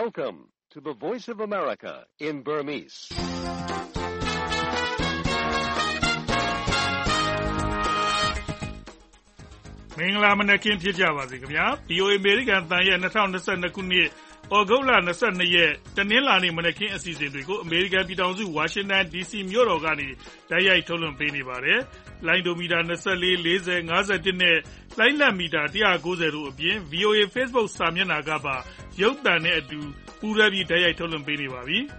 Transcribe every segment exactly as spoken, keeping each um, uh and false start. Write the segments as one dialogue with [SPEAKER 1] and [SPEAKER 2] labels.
[SPEAKER 1] Welcome to the Voice of America in Burmese.
[SPEAKER 2] ။မင်္ဂလာမနက်ခင်းဖြစ်ကြပါစေခင်ဗျာ။ ဗွီအိုအေ အမေရိကန်အသံရဲ့၂၀၂၂ခုနှစ်ဩဂုတ်လ၂၂ရက်တနင်္လာနေ့မနက်ခင်းအစီအစဉ်တွေကိုအမေရိကန်ပြည်ထောင်စုဝါရှင်တန်ဒီစီမြို့တော်ကနေတိုက်ရိုက်ထုတ်လွှင့်ပေးနေပါတယ်။လိုင်းဒိုမီတာ၂၄ ၄၀ ၅၁နဲ့လိုင်းလံမီတာ၁၉၀တို့အပြင် ဗွီအိုအေ Facebook စာမျက်နှာကပါရုပ်သံနဲ့အတူပူးတွဲပြီးတိုက်ရိုက်ထုတ်လွှင့်ပေးနေပါပြီ။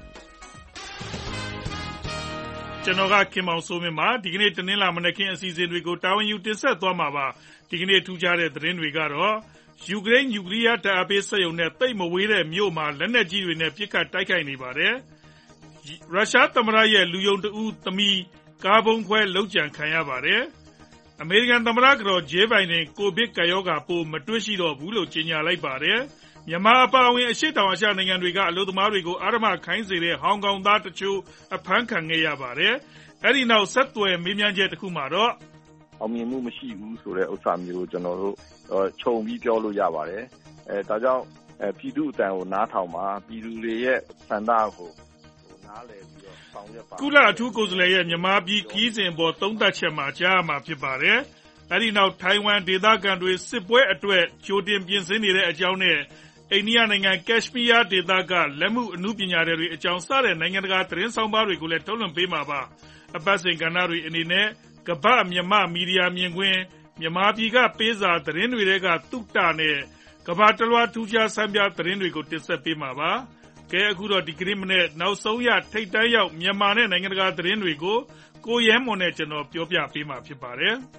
[SPEAKER 2] ကျွန်တော်ကခင်မောင်စိုးမင်းပါ။ဒီကနေ့တနင်္လာမနက်ခင်းအစီအစဉ်တွေကိုတာဝန်ယူတင်ဆက်သွားမှာပါ။ဒီကနေ့ထူးခြားတဲ့သတင်းတွေကတော့ယူကရိန်းနျူကလ িয়ার ဓာတ်အားပေးစက်ရုံနဲ့သိပ်မဝေးတဲ့မြို့မှာလက်နက်ကြီးတွေနဲ့ပစ်ခတ်တိုက်ခိုက်နေပါတယ်။ရုရှားသမ္မတရဲ့လူယုံတဦးသမီးကားဗုံးခွဲလုပ်ကြံခံရပါတယ်။အမေရိကန်သမ္မတကတော်ဂျေးဘိုင်ဒန်ကိုဗစ်ကပ်ရောဂါပိုးမတွေ့ရှိတော့ဘူးလို့ကြေညာလိုက်ပါတယ်။မြန်မာအပါအဝင်အရှေ့တောင်အာရှနိုင်ငံတွေကအလုပ်သမားတွေကိုအဓမ္မခိုင်းစေတဲ့ဟောင်ကောင်သားတချို့အဖမ်းခံခဲ့ရပါတယ်။အဲဒီနောက်ဆက်သွယ်မေးမြန်းချက်တစ်ခုမှာတော့
[SPEAKER 3] အောင်မြင်မှုမရှိဘူးဆိုတဲ့ဥစ္စာမျိုးကျွန်တော်တို့ခြုံပြီးပြောလို့ရပါတယ်အဲဒါကြောင့်ပြည်သူအတန်ကိုနားထောင်ပါပြည်သူတွေရဲ့ဆန္ဒကိုနားလည်ပြီးတော့ဆောင်ရွက်ပါ
[SPEAKER 2] ကုလအထူးကိုယ်စားလှယ်ရဲ့မြန်မာပြည်ခီးစဉ်ပေါ်သုံးသပ်ချက်မှာကြားရမှာဖြစ်ပါတယ်အဲဒီနောက်ထိုင်ဝမ်ဒေသခံတွေစစ်ပွဲအတွက်ကြိုတင်ပြင်ဆင်နေတဲ့အကြောင်းနဲ့အိန္ဒိယနိုင်ငံကက်ရှ်မီးယားဒေသကလက်မှုအမှုပညာတွေအကြောင်းစတဲ့နိုင်ငံတကာသတင်းဆောင်ပါတွေကိုလည်းထုတ်လွှင့်ပေးမှာပါအပတ်စဉ်ကဏ္ဍတွေအနေနဲ့ကမ္ဘာမြန်မာမီဒီယာမြင်ကွင်းမြန်မာပြည်ကပေးစာသတင်းတွေကသုတနဲ့ကမ္ဘာတလွှာထူးခြားဆန်းပြသတင်းတွေကိုတင်ဆက်ပေးမှာပါ။ကဲအခုတော့ဒီကနေ့မနေ့နောက်ဆုံးရထိတ်တန်းရောက်မြန်မာနဲ့နိုင်ငံတကာသတင်းတွေကိုကိုရဲမွန်နဲ့ကျွန်တော်ပြောပြပေးမှာဖြစ်ပါတယ်
[SPEAKER 4] ။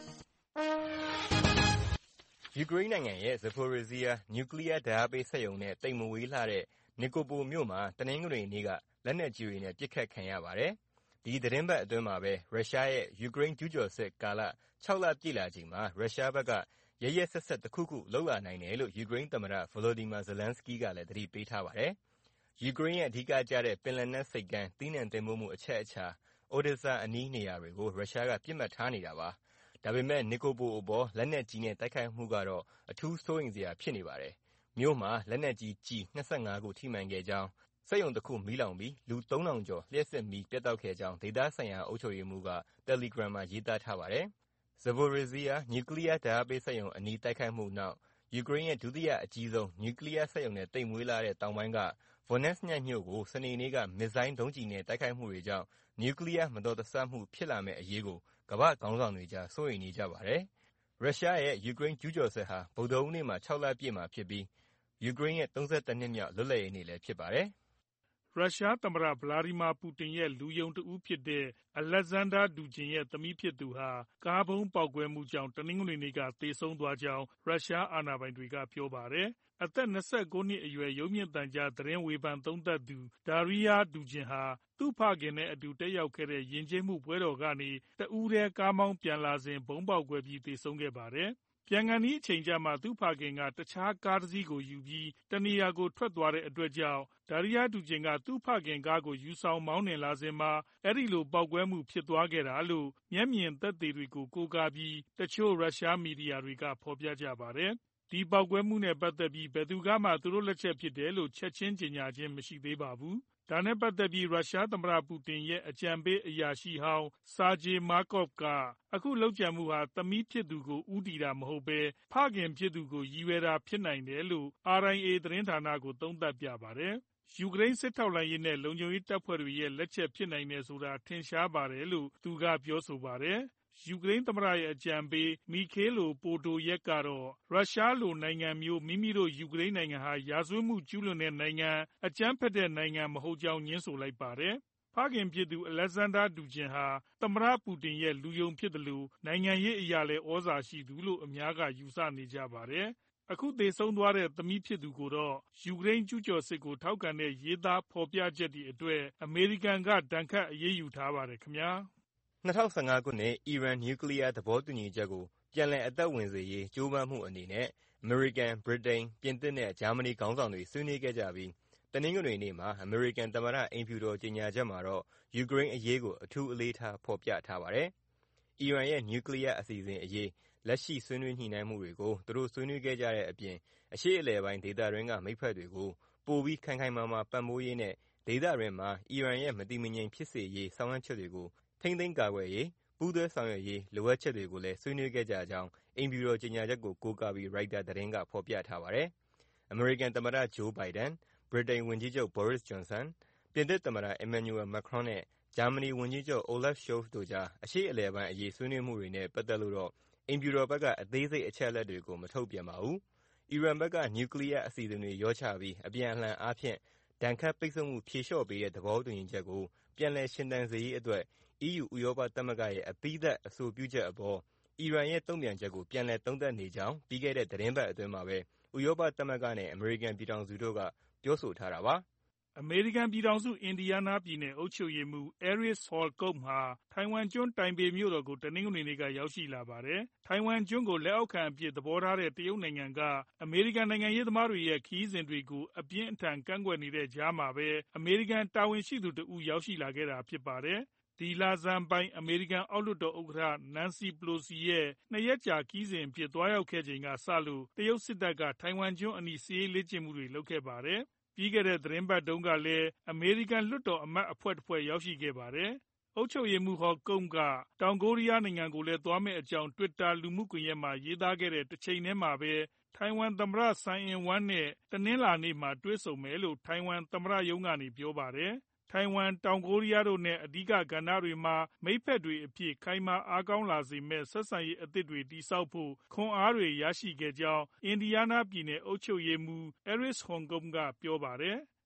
[SPEAKER 4] ယူကရိန်းနိုင်ငံရဲ့ Zaporizhzhia နျူကလ িয়ার ဓာတ်အားပေးစက်ရုံနဲ့တိမ်မဝေးလှတဲ့ Nikopol မြို့မှာတနင်္ဂနွေနေ့ကလက်နက်ကြီးတွေနဲ့ပစ်ခတ်ခံရပါတယ်။ဒီသတင်းပတ်အတွင်းမှာပဲရုရှားရဲ့ယူကရိန်းကျူးကျော်စစ်ကာလ၆လပြည့်လာချိန်မှာရုရှားဘက်ကရရက်ဆက်ဆက်တခုခုလုပ်လာနိုင်တယ်လို့ယူကရိန်းသမ္မတ Volodymyr Zelensky ကလည်းသတိပေးထားပါတယ်။ယူကရိန်းရဲ့အဓိကကျတဲ့ပင်လယ်နက်ဆိပ်ကမ်းသီးနှံတင်ပို့မှုအချက်အခြာ Odesa အနီးနေရာတွေကိုရုရှားကပစ်မှတ်ထားနေတာပါ။ဒါပေမဲ့ Nikopol အပေါ်လက်နက်ကြီးနဲ့တိုက်ခိုက်မှုကတော့အထူးစိုးရိမ်စရာဖြစ်နေပါတယ်။မြို့မှာလက်နက်ကြီးကျည်၂၅ခုထိမှန်ခဲ့ကြောင်းစက်ရုံတစ်ခုမီးလောင်ပြီးလူသုံးထောင်ကျော်လျှပ်စစ်မီးပြတ်တောက်ခဲ့ကြောင်းဒေသဆိုင်ရာအုပ်ချုပ်ရေးမှူးက Telegram မှာရေးသားထားပါတယ်။ Zaporizhzhia နျူကလ িয়ার ဓာတ်အားပေးစက်ရုံအနီးတိုက်ခိုက်မှုနောက်ယူကရိန်းရဲ့ဒုတိယအကြီးဆုံးနျူကလ িয়ার စက်ရုံနဲ့သိပ်မဝေးလှတဲ့တောင်ပိုင်းက Vonesnest မြို့ကိုစနေနေ့ကမစ်ဇိုင်းဒုံးကျည်နဲ့တိုက်ခိုက်မှုတွေကြောင့်နျူကလ িয়ার မတော်တဆမှုဖြစ်လာမယ့်အရေးကိုကမ္ဘာ့ခေါင်းဆောင်တွေကြားစိုးရိမ်နေကြပါတယ်။ရုရှားရဲ့ယူကရိန်းကျူးကျော်စစ်ဟာဗုဒ္ဓဟူးနေ့မှာ၆လပြည့်မှာဖြစ်ပြီးယူကရိန်းရဲ့၃၁နှစ်မြောက်လွတ်လပ်ရေးနေ့လည်းဖြစ်ပါတယ်။
[SPEAKER 2] ရုရှားသမ္မတဗလာဒီမာပူတင်ရဲ့လူယုံတဦးဖြစ်တဲ့အလက်ဇန်ဒါဒူဂျင်ရဲ့သမီးဖြစ်သူဟာကားဗုံးပေါက်ကွဲမှုကြောင့်တနင်္ဂနွေနေ့ကသေဆုံးသွားကြောင်းရုရှားအာဏာပိုင်တွေကပြောပါတယ်။အသက်၂၉နှစ်အရွယ်ရုပ်မြင်သံကြားသတင်းဝေဖန်သုံးသပ်သူဒါရီယာဒူဂျင်ဟာသူ့ဖခင်နဲ့အတူတက်ရောက်ခဲ့တဲ့ယဉ်ကျေးမှုပွဲတော်ကနေတဦးတည်းကားမောင်းပြန်လာစဉ်ဗုံးပေါက်ကွဲပြီးသေဆုံးခဲ့ပါတယ်။ပြန်ခါနီးအချိန်ကျမှသူ့ဖခင်ကတခြားကားတစ်စီးကိုယူပြီးတနေရာကိုထွက်သွားတဲ့အတွက်ကြောင့်ဒါရီယာဒူဂျင်ကသူ့ဖခင်ကားကိုယူဆောင်မောင်းနှင်လာစဉ်မှာအဲဒီလိုပေါက်ကွဲမှုဖြစ်သွားခဲ့တာလို့မျက်မြင်သက်သေတွေကိုကိုးကားပြီးတချို့ရုရှားမီဒီယာတွေကဖော်ပြကြပါတယ်။ဒီပေါက်ကွဲမှုနဲ့ပတ်သက်ပြီးဘယ်သူကမှသူတို့လက်ချက်ဖြစ်တယ်လို့ချက်ချင်းကြေညာခြင်းမရှိသေးပါဘူး။ဒါနဲ့ပတ်သက်ပြီးရုရှားသမ္မတပူတင်ရဲ့အကြံပေးအရာရှိဟောင်းဆာဂျေမာကော့ဗ်ကအခုလုပ်ကြံမှုဟာသမီးဖြစ်သူကိုဦးတည်တာမဟုတ်ဘဲဖခင်ဖြစ်သူကိုရည်ရွယ်တာဖြစ်နိုင်တယ်လို့ အာရိုင်အေ သတင်းဌာနကိုသုံးသပ်ပြပါတယ်။ယူကရိန်းစစ်ထောက်လှမ်းရေးနဲ့လုံခြုံရေးတပ်ဖွဲ့တွေရဲ့လက်ချက်ဖြစ်နိုင်တယ်ဆိုတာထင်ရှားပါတယ်လို့သူကပြောဆိုပါတယ်။ယူကရိန်းသမ္မတရဲ့အကြံပေးမီခေးလိုပိုတိုယက်ကတော့ရုရှားလိုနိုင်ငံမျိုးမိမိတို့ယူကရိန်းနိုင်ငံဟာရာဇဝတ်မှုကျူးလွန်တဲ့နိုင်ငံအကြမ်းဖက်တဲ့နိုင်ငံမဟုတ်ကြောင်းညင်းဆိုလိုက်ပါတယ်။ဖခင်ဖြစ်သူအလက်ဇန်ဒါဒူဂျင်ဟာသမ္မတပူတင်ရဲ့လူယုံဖြစ်တယ်လို့နိုင်ငံရေးအရာလည်းဩဇာရှိသူလို့အများကယူဆနေကြပါတယ်။အခုသေဆုံးသွားတဲ့သမီးဖြစ်သူကိုတော့ယူကရိန်းကျူးကျော်စစ်ကိုထောက်ခံတဲ့ရေးသားဖော်ပြချက်တွေအတွက်အမေရိကန်ကဒဏ်ခတ်အရေးယူထားပါတယ်ခင်ဗျာ။
[SPEAKER 4] ၂၀၁၅ခုနှစ်အီရန်နျူကလ িয়ার သဘောတူညီချက်ကိုပြန်လည်အသက်ဝင်စေရေးကြိုးပမ်းမှုအနေနဲ့အမေရိကန်၊ဗြိတိန်၊ပြင်သစ်နဲ့ဂျာမနီခေါင်းဆောင်တွေဆွေးနွေးခဲ့ကြပြီးတနင်္ဂနွေနေ့မှာအမေရိကန်သမ္မတအိမ်ဖြူတော်ကြေညာချက်မှာတော့ယူကရိန်းအရေးကိုအထူးအလေးထားဖော်ပြထားပါတယ်။အီရန်ရဲ့နျူကလ িয়ার အစီအစဉ်အရေးလက်ရှိဆွေးနွေးညှိနှိုင်းမှုတွေကိုသူတို့ဆွေးနွေးခဲ့ကြတဲ့အပြင်အရှေ့အလယ်ပိုင်းဒေသတွင်းကမိတ်ဖက်တွေကိုပိုပြီးခိုင်ခိုင်မာမာပံ့ပိုးရေးနဲ့ဒေသတွင်းမှာအီရန်ရဲ့မတည်မငြိမ်ဖြစ်စေရေးဆောင်ရွက်ချက်တွေကိုထိန်းသိမ်းကာကွယ်ရေးပူးတွဲဆောင်ရွက်ရေးလိုအပ်ချက်တွေကိုလည်းဆွေးနွေးခဲ့ကြကြောင်းအိမ်ဖြူတော်ကြေညာချက်ကိုကိုးကားပြီး Reuters သတင်းကဖော်ပြထားပါတယ်။ အမေရိကန်သမ္မတ Joe Biden, ဗြိတိန်ဝန်ကြီးချုပ် Boris Johnson, ပြင်သစ်သမ္မတ Emmanuel Macron နဲ့ ဂျာမနီဝန်ကြီးချုပ် Olaf Scholz တို့ကြား အရှေ့အလယ်ပိုင်းအရေးဆွေးနွေးမှုတွေနဲ့ပတ်သက်လို့တော့အိမ်ဖြူတော်ဘက်ကအသေးစိတ်အချက်အလက်တွေကိုမထုတ်ပြန်ပါဘူး။ အီရန်ဘက်ကနျူကလီးယားအစီအစဉ်တွေလျော့ချပြီးအပြန်အလှန်အားဖြင့်ဒဏ်ခတ်ပိတ်ဆို့မှုဖြေလျှော့ပေးတဲ့သဘောတူညီချက်ကိုပြန်လည်ရှင်သန်စေရေးအတွက် အီးယူဥရောပသမဂ္ဂရဲ့အပြီးသတ်အဆိုပြုချက်အပေါ်အီရန်ရဲ့တုံ့ပြန်ချက်ကိုပြန်လည်သုံးသပ်နေကြောင်းပြီးခဲ့တဲ့သီတင်းပတ်အတွင်းမှာပဲဥရောပသမဂ္ဂနဲ့အမေရိကန်ပြည်ထောင်စုတို့ကပြောဆိုထားတာပါ။
[SPEAKER 2] အမေရိကန်ပြည်ထောင်စုအင်ဒီယားနားပြည်နယ်အုပ်ချုပ်ရေးမှူး Eric Holcomb ဟာထိုင်ဝမ်ကျွန်းတိုင်ပေမြို့တော်ကိုတနင်္ဂနွေနေ့ကရောက်ရှိလာပါတယ်။ ထိုင်ဝမ်ကျွန်းကိုလက်အောက်ခံအဖြစ်သဘောထားတဲ့တရုတ်နိုင်ငံကအမေရိကန်နိုင်ငံရေးသမားတွေရဲ့ခရီးစဉ်တွေကိုအပြင်းအထန်ကန့်ကွက်နေတဲ့ကြားမှာပဲအမေရိကန်တာဝန်ရှိသူတဦးရောက်ရှိလာခဲ့တာဖြစ်ပါတယ်။ ဒီလဆန်းပိုင်းအမေရိကန်အောက်လွှတ်တော်ဥက္ကဋ္ဌ Nancy Pelosi ရဲ့နှစ်ရက်ကြာခရီးစဉ်အဖြစ်သွားရောက်ခဲ့ချိန်ကစလို့တရုတ်စစ်တပ်ကထိုင်ဝမ်ကျွန်းအနီးစစ်ရေးလေ့ကျင့်မှုတွေလုပ်ခဲ့ပါတယ်။ ပြီးခဲ့တဲ့သီတင်းပတ်တုန်းကလည်းအမေရိကန်လွှတ်တော်အမတ်အဖွဲ့တဖွဲ့ရောက်ရှိခဲ့ပါတယ်။ အုပ်ချုပ်ရေးမှူး Holcomb ကတောင်ကိုရီးယားနိုင်ငံကိုလည်းသွားမယ့်အကြောင်း Twitter လူမှုကွန်ရက်မှာရေးသားခဲ့တဲ့တချိန်တည်းမှာပဲထိုင်ဝမ်သမ္မတ Tsai Ing-wen နဲ့ တနင်္လာနေ့မှာတွေ့ဆုံမယ်လို့ထိုင်ဝမ်သမ္မတရုံးကနေပြောပါတယ်။ ထိုင်ဝမ်၊ တောင်ကိုရီးယားတို့နဲ့အဓိကကဏ္ဍတွေမှာမိတ်ဖက်တွေအဖြစ်ခိုင်မာအားကောင်းလာစေမယ့်ဆက်ဆံရေးအသစ်တွေတည်ဆောက်ဖို့ခွန်အားတွေရရှိခဲ့ကြောင်းအင်ဒီယားနားပြည်နယ်အုပ်ချုပ်ရေးမှူး Eric Holcomb ကပြောပါတယ်။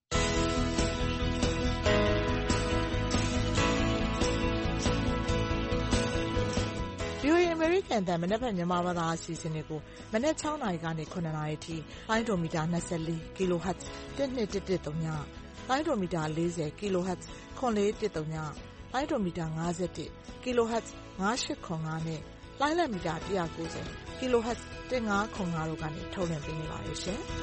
[SPEAKER 5] VOA အမေရိကန်အသံမနက်ဖြန်မြန်မာဘာသာအစီအစဉ်တွေကိုမနက်၆နာရီကနေ၇နာရီအထိလိုင်းဒိုမီတာ၂၄ kHz ၁၂၁၁ဝ လိုင်းဒိုမီတာ၄၀ kHz ၇၄၁ဝ လိုင်းဒိုမီတာ၅၁ kHz ၅၈၇၅နဲ့လိုင်းလံမီတာ၁၉ဝ kHz ၁၅၇၅တို့ကနေထုတ်လွှင့်ပေးနေပါတယ်ရှင်။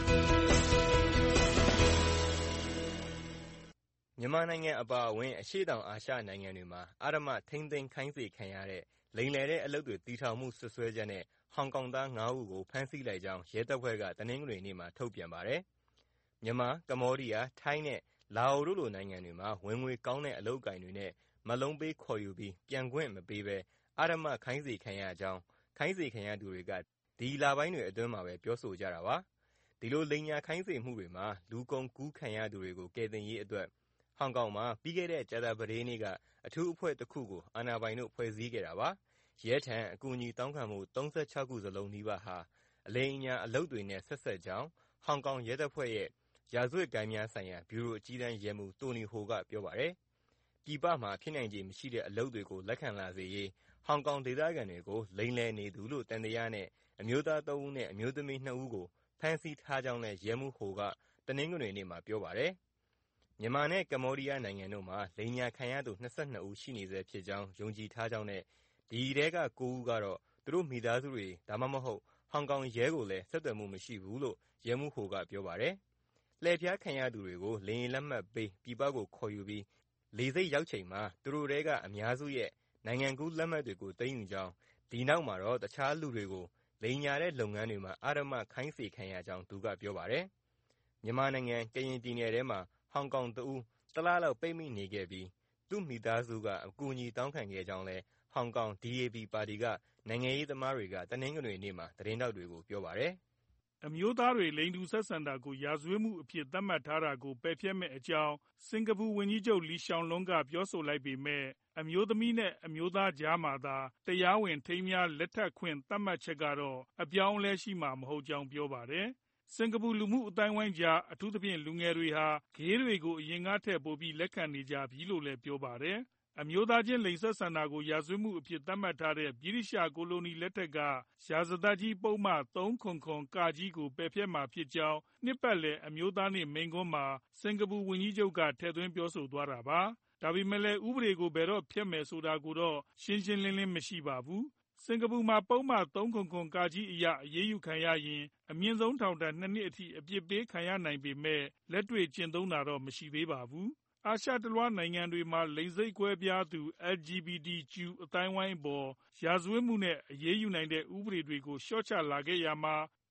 [SPEAKER 4] မြန်မာနိုင်ငံအပါအဝင်အရှေ့တောင်အာရှနိုင်ငံတွေမှာအဓမ္မထိန်းသိမ်းခိုင်းစေခံရတဲ့လိမ်လည်တဲ့အလုပ်တွေတည်ထောင်မှုစွပ်စွဲချက်နဲ့ဟောင်ကောင်သားငါးဦးကိုဖမ်းဆီးလိုက်ကြောင်းရဲတပ်ဖွဲ့ကတနင်္ဂနွေနေ့မှာထုတ်ပြန်ပါတယ်။မြန်မာ၊ကမ္ဘောဒီးယား၊ထိုင်းနဲ့လာအိုတို့လိုနိုင်ငံတွေမှာဝင်ငွေကောင်းတဲ့အလုပ်အကိုင်တွေနဲ့မက်လုံးပေးခေါ်ယူပြီးပြန်ခွင့်မပေးဘဲအဓမ္မခိုင်းစေခံရကြောင်းခိုင်းစေခံရသူတွေကဒီလပိုင်းတွေအတွင်းမှာပဲပြောဆိုကြတာပါ။ဒီလိုလိမ်ညာခိုင်းစေမှုတွေမှာလူကုန်ကူးခံရသူတွေကိုကယ်တင်ရေးအတွက်ဟောင်ကောင်မှာပြီးခဲ့တဲ့ကြာသပတေးနေ့ကအထူးအဖွဲ့တခုကိုအာဏာပိုင်တို့ဖွဲ့စည်းခဲ့တာပါ။ရဲထံအကူအညီတောင်းခံမှု၃၆ခုစလုံးနီးပါးဟာအလိမ်အညာအလုပ်တွေနဲ့ဆက်စပ်ကြောင်းဟောင်ကောင်ရဲတပ်ဖွဲ့ရဲ့ရာဇဝတ်ဂိုဏ်းများဆိုင်ရာဗျူရိုအကြီးတန်းရဲမှူးတိုနီဟိုကပြောပါတယ်။ပြည်ပမှာဖြစ်နိုင်ခြေမရှိတဲ့အလုပ်တွေကိုလက်ခံလာစေရေးဟောင်ကောင်ဒေသခံတွေကိုလိမ်လည်နေသူလို့သံသယနဲ့အမျိုးသားသုံးဦးနဲ့အမျိုးသမီးနှစ်ဦးကိုဖမ်းဆီးထားကြောင်းလည်းရဲမှူးဟိုကတနင်္ဂနွေနေ့မှာပြောပါတယ်။မြန်မာနဲ့ကမ္ဘောဒီးယားနိုင်ငံတို့မှာလိမ်ညာခံရသူ၂၂ဦးရှိနေဆဲဖြစ်ကြောင်းယုံကြည်ထားကြောင်းနဲ့ဒီထဲက၉ဦးကတော့သူတို့မိသားစုတွေဒါမှမဟုတ်ဟောင်ကောင်ရဲကိုလည်းဆက်သွယ်မှုမရှိဘူးလို့ရဲမှူးဟိုကပြောပါတယ်။လှည့်ဖျားခံရသူတွေကိုလေယာဉ်လက်မှတ်ပေးပြည်ပကိုခေါ်ယူပြီးလေဆိပ်ရောက်ချိန်မှာသူတို့ထဲကအများစုရဲ့နိုင်ငံကူးလက်မှတ်တွေကိုသိမ်းယူကြောင်းဒီနောက်မှာတော့တခြားလူတွေကိုလိမ်ညာတဲ့လုပ်ငန်းတွေမှာအဓမ္မခိုင်းစေခံရကြောင်းသူကပြောပါတယ်။မြန်မာနိုင်ငံကရင်ပြည်နယ်ထဲမှာဟောင်ကောင်တဦးတလလောက်ပိတ်မိနေခဲ့ပြီးသူ့မိသားစုကအကူအညီတောင်းခံခဲ့ကြောင်းလည်းဟောင်ကောင် ဒီ အေ ဘီ ပါတီကနိုင်ငံရေးသမားတွေကတနင်္ဂနွေနေ့မှာသတင်းထောက်တွေကိုပြောပါတယ်
[SPEAKER 2] ။အမျိုးသားတွေလိင်တူဆက်ဆံတာကိုရာဇဝတ်မှုအဖြစ်သတ်မှတ်ထားတာကိုပယ်ဖျက်မယ့်အကြောင်းစင်ကာပူဝန်ကြီးချုပ်လီရှောင်လွန်းကပြောဆိုလိုက်ပေမဲ့အမျိုးသမီးနဲ့အမျိုးသားကြားမှာသာတရားဝင်ထိမ်းမြားလက်ထပ်ခွင့်သတ်မှတ်ချက်ကတော့အပြောင်းအလဲရှိမှာမဟုတ်ကြောင်းပြောပါတယ်။စင်ကာပူလူမှုအသိုင်းအဝိုင်းကြားအထူးသဖြင့်လူငယ်တွေဟာဂေးတွေကိုအရင်ကထက်ပိုပြီးလက်ခံနေကြပြီလို့လည်းပြောပါတယ်။အမျိုးသားချင်းလိင်ဆက်ဆံတာကိုရာဇဝတ်မှုအဖြစ်သတ်မှတ်ထားတဲ့ဗြိတိသျှကိုလိုနီလက်ထက်ကရာဇသတ်ကြီးပုဒ်မ၃၇၇ (က) ကိုပယ်ဖျက်မှာဖြစ်ကြောင်းနှစ်ပတ်လည်အမျိုးသားနေ့မိန့်ခွန်းမှာစင်ကာပူဝန်ကြီးချုပ်ကထည့်သွင်းပြောဆိုသွားတာပါ။ဒါပေမဲ့လည်းဥပဒေကိုဘယ်တော့ဖျက်မယ်ဆိုတာကိုတော့ရှင်းရှင်းလင်းလင်းမရှိပါဘူး။စင်ကာပူမှာပုဒ်မ၃၇၇ (က) အရအရေးယူခံရရင်အမြင့်ဆုံးထောင်ဒဏ်၂နှစ်အထိအပြစ်ပေးခံရနိုင်ပေမဲ့လက်တွေ့ကျင့်သုံးတာတော့မရှိသေးပါဘူး။အာရှတလွှားနိုင်ငံတွေမှာလိင်စိတ်ကွဲပြားသူ အယ်လ် ဂျီ ဘီ တီ ကျူ အသိုင်းအဝိုင်းအပေါ်ရာဇဝတ်မှုနဲ့အရေးယူနိုင်တဲ့ဥပဒေတွေကိုလျှော့ချလာခဲ့ရာမှာ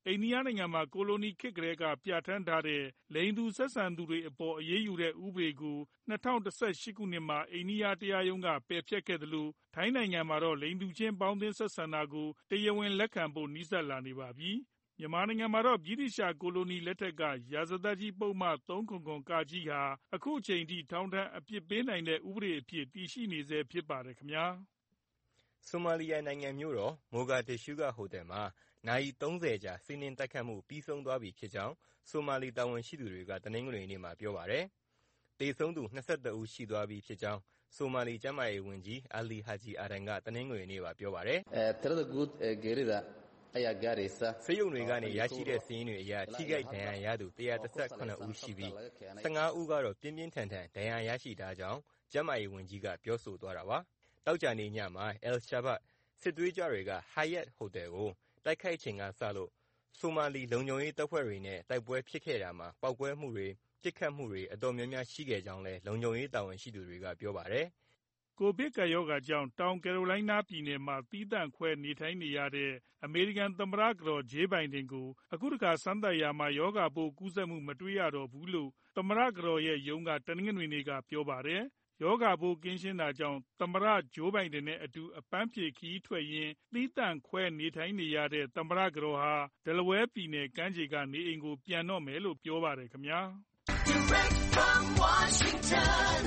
[SPEAKER 2] အိန္ဒိယနိုင်ငံမှာကိုလိုနီခေတ်ကတည်းကပြဋ္ဌာန်းထားတဲ့လိင်တူဆက်ဆံသူတွေအပေါ်အရေးယူတဲ့ဥပဒေကို၂၀၁၈ခုနှစ်မှာအိန္ဒိယတရားရုံးကပယ်ဖျက်ခဲ့သလိုထိုင်းနိုင်ငံမှာတော့လိင်တူချင်းပေါင်းသင်းဆက်ဆံတာကိုတရားဝင်လက်ခံဖို့နီးစပ်လာနေပါပြီ။မြန်မာနိုင်ငံမှာတော့ဗြိတိသျှကိုလိုနီလက်ထက်ကရာဇသတ်ကြီးပုဒ်မ၃၇၇ (က) ဟာအခုချိန်ထိထောင်ဒဏ်အပြစ်ပေးနိုင်တဲ့ဥပဒေအဖြစ်တည်ရှိနေဆဲဖြစ်ပါတယ်ခင်ဗျာ
[SPEAKER 4] ။ဆိုမာလီယာနိုင်ငံမြို့တော်မိုဂါဒစ်ရှူးကဟိုတယ်မှာနာရီသုံးဆယ်ကြာစီးနင်းတိုက်ခိုက်မှုပြီးဆုံးသွားပြီဖြစ်ကြောင်းဆိုမာလီတာဝန်ရှိသူတွေကတနင်္ဂနွေနေ့မှာပြောပါတယ်။သေဆုံးသူ၂၁ဦးရှိသွားပြီဖြစ်ကြောင်းဆိုမာလီကျန်းမာရေးဝန်ကြီးအာလီဟာဂျီအာဒန်ကတနင်္ဂနွေနေ့မှာပြောပါတယ်။ဆေးရုံတွေကနေရရှိတဲ့စာရင်းတွေအရထိခိုက်ဒဏ်ရာရသူ၁၁၇ဦးရှိပြီး၁၅ဦးကတော့ပြင်းပြင်းထန်ထန်ဒဏ်ရာရရှိထားကြောင်းကျန်းမာရေးဝန်ကြီးကပြောဆိုသွားတာပါ။သောကြာနေ့ညမှာအယ်ရှာဘတ်စစ်သွေးကြွတွေကဟိုင်ယက်ဟိုတယ်ကိုတိုက်ခိုက်ချိန်ကစလို့ဆိုမာလီလုံခြုံရေးတပ်ဖွဲ့တွေနဲ့တိုက်ပွဲဖြစ်ခဲ့တာမှာပေါက်ကွဲမှုတွေပစ်ခတ်မှုတွေအတော်များများရှိခဲ့ကြောင်းလည်းလုံခြုံရေးတာဝန်ရှိသူတွေကပြောပါတယ်
[SPEAKER 2] ။ကိုဗစ်ကပ်ရောဂါကြောင့်တောင်ကယ်ရိုလိုင်းနားပြည်နယ်မှာသီးသန့်ခွဲနေထိုင်နေရတဲ့အမေရိကန်သမ္မတကတော်ဂျေးဘိုင်ဒန်ကိုအခုတခါစမ်းသပ်ရာမှာရောဂါပိုးကူးစက်မှုမတွေ့ရတော့ဘူးလို့သမ္မတကတော်ရဲ့ရုံးကတနင်္ဂနွေနေ့ကပြောပါတယ်။ရောဂါပိုးကင်းရှင်းတာကြောင့်သမ္မတဂျိုးဘိုင်ဒန်နဲ့အတူအပန်းဖြေခရီးထွက်ရင်းသီးသန့်ခွဲနေထိုင်နေရတဲ့သမ္မတကတော်ဟာဒယ်လဝဲပြည်နယ်ကမ်းခြေကနေအိမ်ကိုပြန်တော့မယ်လို့ပြောပါတယ်ခင်ဗျာ။ Direct from Washington,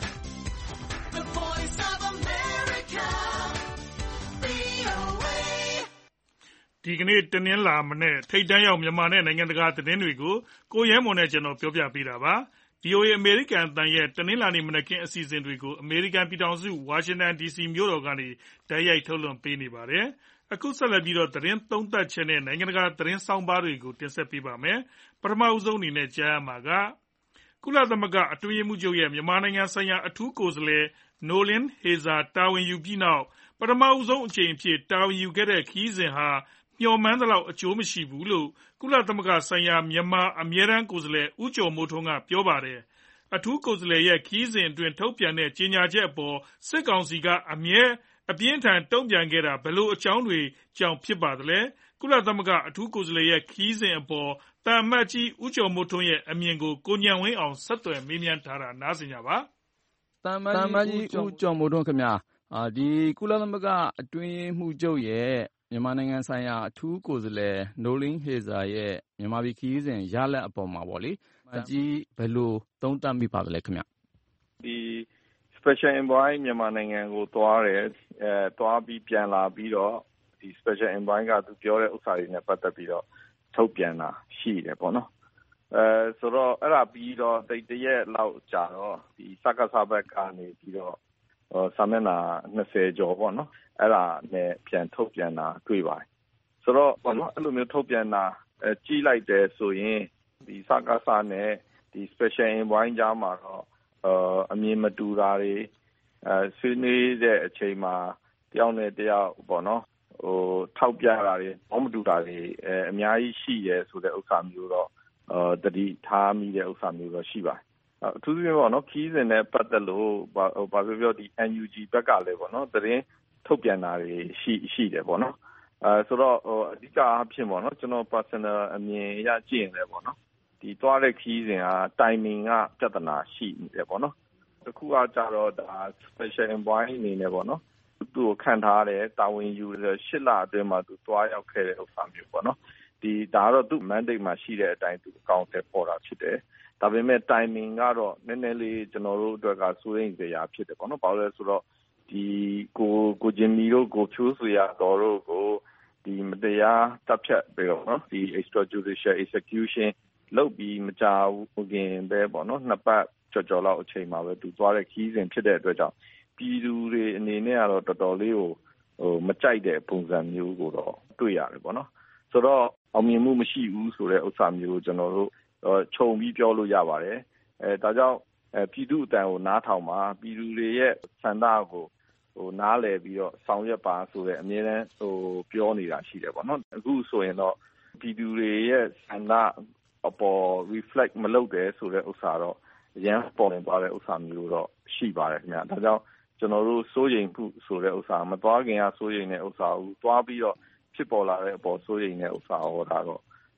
[SPEAKER 2] the voice of America, ဗွီအိုအေ ဒီကနေ့တနင်္လာမနေ့ထိပ်တန်းရောက်မြန်မာနဲ့နိုင်ငံတကာသတင်းတွေကိုကိုရဲမွန်နဲ့ကျွန်တော်ပြောပြပေးတာပါ။ ဗွီအိုအေအမေရိကန်အသံရဲ့တနင်္လာနေ့မနက်ခင်းအစီအစဉ်တွေကိုအမေရိကန်ပြည်ထောင်စုဝါရှင်တန်ဒီစီမြို့တော်ကနေတိုက်ရိုက်ထုတ်လွှင့်ပေးနေပါတယ်။အခုဆက်လက်ပြီးတော့သတင်းသုံးသပ်ချက်နဲ့နိုင်ငံတကာသတင်းဆောင်းပါးတွေကိုတင်ဆက်ပေးပါမယ်။ပထမဆုံးအနေနဲ့ကြားရမှာကကုလသမဂ္ဂအတွင်းရေးမှူးချုပ်ရဲ့မြန်မာနိုင်ငံဆိုင်ရာအထူးကိုယ်စားလှယ် Noeleen Heyzer တာဝန်ယူပြီးနောက်ပထမဆုံးအကြိမ်အဖြစ်တာဝန်ယူခဲ့တဲ့ခရီးစဉ်ဟာမျှော်မှန်းသလောက်အကျိုးမရှိဘူးလို့ကုလသမဂ္ဂဆိုင်ရာမြန်မာအမြဲတမ်းကိုယ်စားလှယ်ဦးကျော်မိုးထွန်းကပြောပါတယ်။အထူးကိုယ်စားလှယ်ရဲ့ခရီးစဉ်အတွင်းထုတ်ပြန်တဲ့ကြေညာချက်အပေါ်စစ်ကောင်စီကအမြဲအပြင်းထန်တုံ့ပြန်ခဲ့တာဘယ်လိုအကြောင်းတွေကြောင့်ဖြစ်ပါသလဲ။ကုလသမဂ္ဂအထူးကိုယ်စားလှယ်ရဲ့ခရီးစဉ်အပေါ်သံအမတ်ကြီးဦးကျော်မိုးထွန်းရဲ့အမြင်ကိုကိုဉာဏ်ဝင်းအောင်ဆက်သွယ်မေးမြန်းထားတာနားဆင်ကြပါ
[SPEAKER 6] ။သံအမတ်ကြီးဦးကျော်မိုးထွန်းခင်ဗျာ။ဒီကုလသမဂ္ဂအတွင်းရေးမှူးချုပ်ရဲ့မြန်မာနိုင်ငံဆိုင်ရာအထူးကိုယ်စားလှယ် Noeleen Heyzer ရဲ့မြန်မာပြည်ခရီးစဉ်ရလဒ်အပေါ်မှာပေါ့လေ။အကြီးဘယ်လိုသုံးသပ်မိပါသလဲခင်ဗျ
[SPEAKER 3] ။ဒီ Special Envoy မြန်မာနိုင်ငံကိုသွားတယ်အဲသွားပြီးပြန်လာပြီးတော့ဒီ Special Envoy ကသူပြောတဲ့ဥစ္စာတွေနဲ့ပတ်သက်ပြီးတော့ထုတ်ပြန်တာရှိတယ်ပေါ့နော်။အဲဆိုတော့အဲ့ဒါပြီးတော့တိတ်တရက်လောက်ကြာတော့ဒီစကစဘက်ကနေပြီးတော့စာမျက်နှာ၂၀ကျော်ပေါ့နော်အဲ့ဒါနဲ့ပြန်ထုတ်ပြန်တာတွေ့ပါတယ်ဆိုတော့ဘာလို့အဲ့လိုမျိုးထုတ်ပြန်တာအဲကြီးလိုက်တယ်ဆိုရင်ဒီစကားစားနဲ့ဒီ Special Envoy ကြားမှာတော့အမြင်မတူတာတွေအဲဆွေးနွေးတဲ့အချိန်မှာတယောက်နဲ့တယောက်ပေါ့နော်ဟိုထောက်ပြတာတွေဘောမတူတာတွေအဲအများကြီးရှိရဲဆိုတဲ့ဥစ္စာမျိုးတော့အဲတတိထားမိတဲ့ဥစ္စာမျိုးတော့ရှိပါတယ်အထူးသဖြင့်ပေါ့နော်ခီးစဉ်နဲ့ပတ်သက်လို့ဘာဘာပြောပြောဒီ အန် ယူ ဂျီ ဘက်ကလည်းပေါ့နော်သတင်းထုတ်ပြန်တာတွေရှိရှိတယ်ပေါ့နော်အဲဆိုတော့ဟိုအဓိကအဖြစ်ပေါ့နော်ကျွန်တော် personal အမြင်ရကြည့်ရင်လည်းပေါ့နော်ဒီသွားတဲ့ခီးစဉ်က timing ကပြဿနာရှိနေတယ်ပေါ့နော်တခုကကြတော့ဒါ special envoy အနေနဲ့ပေါ့နော်သူ့ကိုခံထားတယ်တာဝန်ယူရှစ်လအတွင်းမှာသူသွားရောက်ခဲ့တဲ့ဥစ္စာမျိုးပေါ့နော်ဒီဒါကတော့သူ့ mandate မှာရှိတဲ့အတိုင်းသူအကောင့်ထဲပေါ်တာဖြစ်တယ်ဒါပေမဲ့ timing ကတော့နည်းနည်းလေးကျွန်တော်တို့အတွက်ကစိုးရိမ်စရာဖြစ်တယ်ပေါ့နော်ဘာလို့လဲဆိုတော့ဒီကိုကိုဂျင်မီတို့ကိုဖြိုးဆွေရတော်တို့ကိုဒီမတရားတပ်ဖြတ်ပြီးတော့နော်ဒီ extrajudicial execution လုပ်ပြီးမကြောက်ခင်ပဲပေါ့နော်နှစ်ပတ်ကြော်ကြော်လောက်အချိန်မှာပဲသူသွားတဲ့ခီးစဉ်ဖြစ်တဲ့အတွက်ကြောင့်ပြည်သူတွေအနေနဲ့ကတော့တော်တော်လေးကိုဟိုမကြိုက်တဲ့ပုံစံမျိုးကိုတော့တွေ့ရတယ်ပေါ့နော်ဆိုတော့အောင်မြင်မှုမရှိဘူးဆိုတဲ့ဥစ္စာမျိုးကျွန်တော်တို့ခြုံပြီးပြောလို့ရပါတယ်အဲဒါကြောင့်အဲပြည်သူအတန်ကိုနားထောင်ပါပြည်သူတွေရဲ့ဆန္ဒကိုဟိုနားလည်ပြီးတော့ဆောင်ရွက်ပါဆိုတဲ့အမြဲတမ်းဟိုပြောနေတာရှိတယ်ပေါ့နော်အခုဆိုရင်တော့ပြည်သူတွေရဲ့ဆန္ဒအပေါ် reflect မလုပ်တယ်ဆိုတဲ့ဥစ္စာတော့အရင်ပေါ်နေသွားတဲ့ဥစ္စာမျိုးတော့ရှိပါတယ်ခင်ဗျာဒါကြောင့်ကျွန်တော်တို့စိုးရိမ်မှုဆိုတဲ့ဥစ္စာမသွားခင်ကစိုးရိမ်တဲ့ဥစ္စာကိုသွားပြီးတော့ဖြစ်ပေါ်လာတဲ့အပေါ်စိုးရိမ်တဲ့ဥစ္စာဟောတာတော့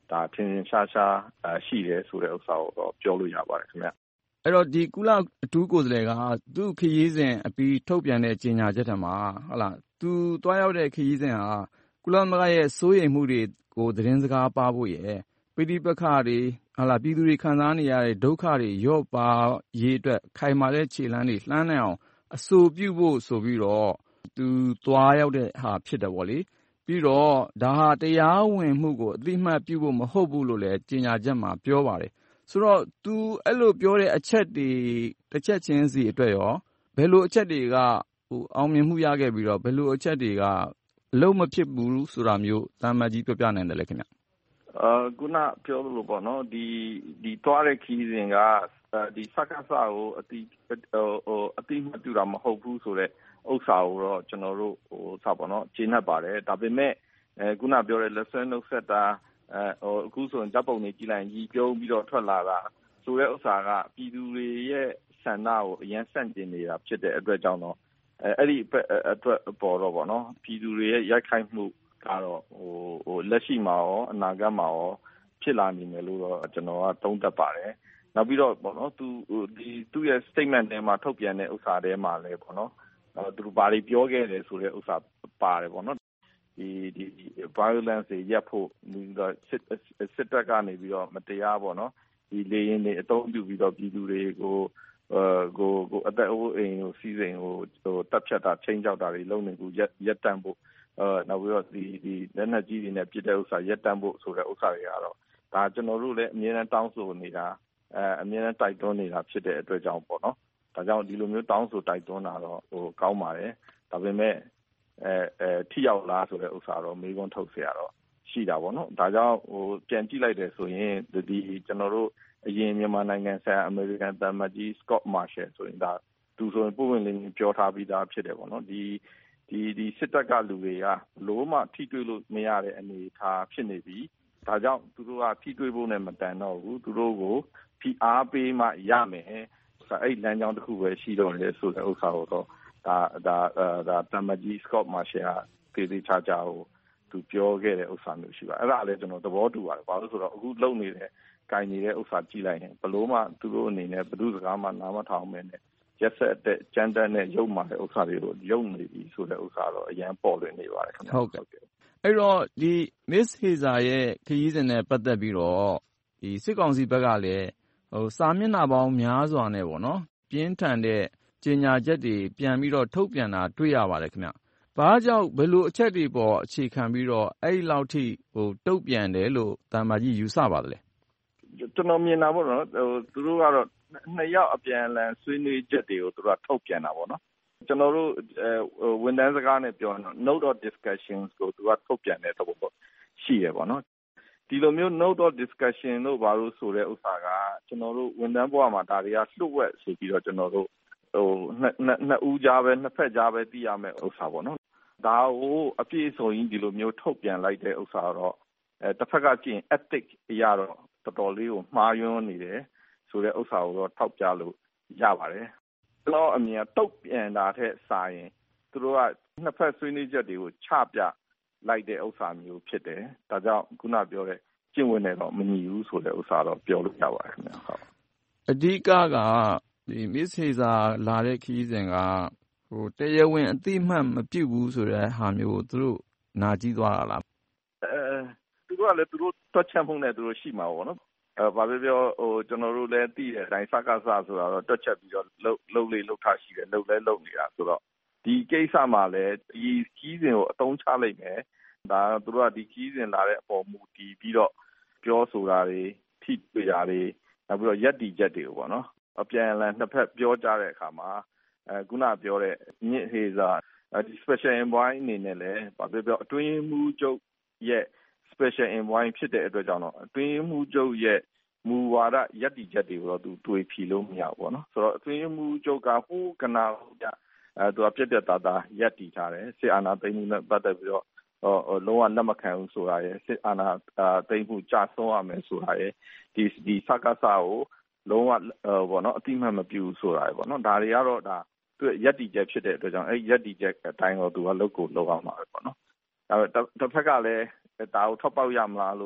[SPEAKER 3] ဒါထင်ထင်ရှားရှားရှိတယ်ဆိုတဲ့ဥစ္စာကိုတော့ပြောလို့ရပါတယ်ခင်ဗျ
[SPEAKER 6] ။အဲ့တော့ဒီကုလအထူးကိုယ်စားလှယ်ကသူ့ခရီးစဉ်အပြီးထုတ်ပြန်တဲ့ကြေညာချက်ထမှာဟုတ်လားသူတွားရောက်တဲ့ခရီးစဉ်ဟာကုလသမဂ္ဂရဲ့စိုးရိမ်မှုတွေကိုသတင်းစကားပါဖို့ရယ်ပဋိပက္ခတွေဟုတ်လားပြည်သူတွေခံစားနေရတဲ့ဒုက္ခတွေလျော့ပါရေးအတွက်ခိုင်မာတဲ့ခြေလှမ်းတွေလှမ်းနိုင်အောင်အဆိုပြုဖို့ဆိုပြီးတော့သူသွားရောက်တဲ့ဟာဖြစ်တယ်ပေါ့လေပြီးတော့ဒါဟာတရားဝင်မှုကိုအတိအမှတ်ပြုဖို့မဟုတ်ဘူးလို့လည်းကြေညာချက်မှာပြောပါတယ်ဆိုတော့သူအဲ့လိုပြောတဲ့အချက်တွေတစ်ချက်ချင်းစီအတွက်ရောဘယ်လိုအချက်တွေကဟိုအောင်မြင်မှုရခဲ့ပြီးတော့ဘယ်လိုအချက်တွေကအလုံးမဖြစ်ဘူးဆိုတာမျိုးတမန်ကြီးပြောပြနိုင်တယ်လေခင်ဗျ
[SPEAKER 3] အာခုနပြောလို့ပေါ့နော်ဒီဒီတွားတဲ့ခီးစဉ်ကဒီစကားစာကိုအတိဟိုအတိမတူတာမဟုတ်ဘူးဆိုတော့ဥစ္စာကိုတော့ကျွန်တော်တို့ဟိုစပါတော့ကျင်းတ်ပါတယ်ဒါပေမဲ့အဲခုနပြောတဲ့လက်ဆွဲနှုတ်ဆက်တာအဲဟိုအခုဆိုရင်ဓာတ်ပုံတွေကြည့်လိုက်ရင်ပြုံးပြီးတော့ထွက်လာတာဆိုတဲ့ဥစ္စာကပြည်သူတွေရဲ့ဆန္ဒကိုအရင်ဆန့်ကျင်နေတာဖြစ်တဲ့အတွက်ကြောင့်တော့အဲအဲ့ဒီအတွက်ပေါ်တော့ပေါ့နော်ပြည်သူတွေရဲ့ရိုက်ခိုက်မှုကတော့ဟိုဟိုလက်ရှိမှာရောအနာဂတ်မှာရောဖြစ်လာနေမယ်လို့တော့ကျွန်တော်ကသုံးသပ်ပါတယ်နောက်ပြီးတော့ပေါ့နော်သူဒီသူ့ရဲ့ statement ထဲမှာထုတ်ပြန်တဲ့ဥစ္စာထဲမှာလည်းပေါ့နော်သူတို့ဘာတွေပြောခဲ့တယ်ဆိုတဲ့ဥစ္စာပါတယ်ပေါ့နော်ဒီဒီ violence တွေရပ်ဖို့ဒီတော့စစ်တပ်ကနေပြီးတော့မတရားပေါ့နော်ဒီလေရင်တွေအသုံးပြုပြီးတော့ပြည်သူတွေကိုအဲကိုကိုအသက်အိုးအိမ်ကိုစီးစိမ်ကိုဟိုတပ်ဖြတ်တာချိန်ကြောက်တာတွေလုပ်နေကူရက်ရက်တန့်ဖို့အဲနောက်ပြီးတော့ဒီဒီလက်နက်ကြီးတွေနဲ့ပြစ်တဲ့ဥစ္စာရက်တန့်ဖို့ဆိုတဲ့ဥစ္စာတွေကတော့ဒါကျွန်တော်တို့လည်းအမြဲတမ်းတောင်းဆိုနေတာအဲအမြဲတမ်းတိုက်တွန်းနေတာဖြစ်တဲ့အတွက်ကြောင့်ပေါ့နော်ဒါကြောင့်ဒီလိုမျိုးတောင်းဆိုတိုက်တွန်းတာတော့ဟိုကောင်းပါတယ်ဒါပေမဲ့အဲအဲထိရောက်လားဆိုတဲ့ဥစ္စာတော့မေးခွန်းထုတ်เสียရတော့ရှိတာပေါ့နော်ဒါကြောင့်ဟိုပြန်ကြည့်လိုက်တယ်ဆိုရင်ဒီကျွန်တော်တို့အရင်မြန်မာနိုင်ငံဆိုင်ရာအမေရိကန်သံမတ်ကြီး Scott Marshall ဆိုရင်ဒါသူဆိုရင်ပုံဝင်လင်းပြောထားပြီးသားဖြစ်တယ်ပေါ့နော်ဒီဒီဒီစစ်တပ်ကလူတွေကလို့မှထိတွေ့လို့မရတဲ့အနေအထားဖြစ်နေပြီဒါကြောင့်သူတို့ကထိတွေ့ဖို့နဲ့မတန်တော့ဘူးသူတို့ကိုဖိအားပေးမှရမယ်အဲ့လမ်းကြောင်းတစ်ခုပဲရှိတော့လေဆိုတဲ့ဥစ္စာကိုတော့ဒါဒါဒါတမကြီး Scott Marshall ကတေးသေးချာချာကိုသူပြောခဲ့တဲ့ဥစ္စာမျိုးရှိပါအဲ့ဒါလည်းကျွန်တော်သဘောတူပါတယ်ဘာလို့ဆိုတော့အခုလုံနေတဲ့ကင်နေတဲ့ဥစ္စာကြည့်လိုက်ရင်ဘလို့မှသူတို့အနေနဲ့ဘယ်သူစကားမှနားမထောင်မဲနဲ့ရက်ဆက်တဲ့ကြမ်းတမ်းတဲ့ရုပ်မာတဲ့ဥစ္စာတွေကိုရုပ်နေပြီဆိုတဲ့ဥစ္စာတော့အရင်ပေါ်လွင်နေပါတယ်ခင်ဗျ
[SPEAKER 6] ဟုတ်ကဲ့အဲ့တော့ဒီ Miss Hazer ရဲ့ခရီးစဉ်နဲ့ပတ်သက်ပြီးတော့ဒီစစ်ကောင်စီဘက်ကလည်းဟိုစာမျက်နှာပေါင်းများစွာနဲ့ပေါ့နော်ပြင်းထန်တဲ့ကြေညာချက်တွေပြန်ပြီးတော့ထုတ်ပြန်တာတွေ့ရပါတယ်ခင်ဗျ။ဘာကြောင့်ဘယ်လိုအချက်တွေပေါ်အခြေခံပြီးတော့အဲ့ဒီလောက်ထိဟိုတုတ်ပြန်တယ်လို့တမ္မာကြီးယူဆပါတယ်လေ
[SPEAKER 3] ။ကျွန်တော်မြင်တာပေါ့နော်ဟိုသူတို့ကတော့နှစ်ယောက်အပြန်အလှန်ဆွေးနွေးချက်တွေကိုသူတို့ကထုတ်ပြန်တာပေါ့နော်။ကျွန်တော်တို့ဟိုဝန်ထမ်းစကားနဲ့ပြောရင်တော့ note of discussions ကိုသူကထုတ်ပြန်တဲ့သဘောပေါ့ရှိရပေါ့နော်။ဒီလိုမျိုး note of discussion လို့ဘာလို့ဆိုတဲ့ဥစ္စာကကျွန်တော်တို့ဝန်ထမ်းဘဝမှာဒါတွေကလှုပ်ဝက်ဆိုပြီးတော့ကျွန်တော်တို့ဟိုနှစ်နှစ်ဦးကြားပဲနှစ်ဖက်ကြားပဲသိရမယ်ဥစ္စာပေါ့နော်ဒါကိုအပြည့်အစုံကြီးဒီလိုမျိုးထုတ်ပြန်လိုက်တဲ့ဥစ္စာတော့အဲတစ်ဖက်ကကြည့်ရင် ethic အရာတော့တော်တော်လေးကိုမှားယွင်းနေတယ်ဆိုတဲ့ဥစ္စာကိုတော့ထောက်ပြလို့ရပါတယ်ကျွန်တော်အမြင်တုတ်ပြန်တာထက်စာရင်သူတို့ကနှစ်ဖက်ဆွေးနွေးချက်တွေကိုချပြလိုက်တဲ့ဥစ္စာမျိုးဖြစ်တယ်ဒါကြောင့်ခုနပြောတဲ့ကျင့်ဝတ်နဲ့တော့မညီဘူးဆိုတဲ့ဥစ္စာတော့ပြောလို့ရပါတယ်ခင်ဗျာဟုတ်
[SPEAKER 6] အဓိကကဒီ Miss Hazer လာတဲ့ခရီးစဉ်ကဟိုတရားဝင်အသိမှတ်မပြုဘူးဆိုတဲ့ဟာမျိုးကိုသူတို့နာကြည့်သွားတာလား
[SPEAKER 3] အဲသူတို့ကလည်းသူတို့တွက်ချက်မှုနဲ့သူတို့ရှိမှာပေါ့နော်အဲဘာပဲပြောဟိုကျွန်တော်တို့လည်းသိတယ်အတိုင်းစကားစဆိုတာတော့တွက်ချက်ပြီးတော့လှုပ်လှုပ်လေးလှုပ်ထားရှိတယ်လှုပ်လဲလှုပ်နေတာဆိုတော့ဒီကိစ္စမှာလည်းဒီခရီးစဉ်ကိုအသုံးချလိုက်မယ်ဒါသူတို့ကဒီခရီးစဉ်လာတဲ့အပေါ်မူတည်ပြီးတော့ပြောဆိုတာတွေထိတွေ့တာတွေနောက်ပြီးတော့ရက်တီချက်တွေကိုပေါ့နော်အပြန်အလှန်နှစ်ဖက်ပြောကြတဲ့အခါမှာအဲခုနပြောတဲ့မြင့်ဟေစာဒီ special envoy အနေနဲ့လည်းဘာပြောပြောအတွင်းမှုချုပ်ရဲ့ special envoy ဖြစ်တဲ့အတွက်ကြောင့်တော့အတွင်းမှုချုပ်ရဲ့မူဝါဒရက်တီချက်တွေကိုတော့သူတွေးဖြီလို့မရဘူးပေါ့နော်ဆိုတော့အတွင်းမှုချုပ်ကဟိုးကနာကြအဲသူကပြက်ပြက်သားသားရက်တီထားတယ်စစ်အာဏာသိမ်းမှုနဲ့ပတ်သက်ပြီးတော့ဟိုလုံးဝလက်မခံဘူးဆိုတာရယ်စစ်အာဏာသိမ်းမှုကြာဆုံးရမယ်ဆိုတာရယ်ဒီဒီစကားစာကိုလုံးဝဟိုပေါ့နော်အတိမတ်မပြူဆိုတာပေါ့နော်ဒါတွေကတော့ဒါသူရက်တီချက်ဖြစ်တဲ့အတွက်ကြောင့်အဲ့ရက်တီချက်အတိုင်းတော့သူကလုတ်ကိုလောက်အောင်ပါပဲပေါ့နော်ဒါပေမဲ့တစ်ဖက်ကလည်းဒါကိုထောက်ပေါက်ရမလားလို့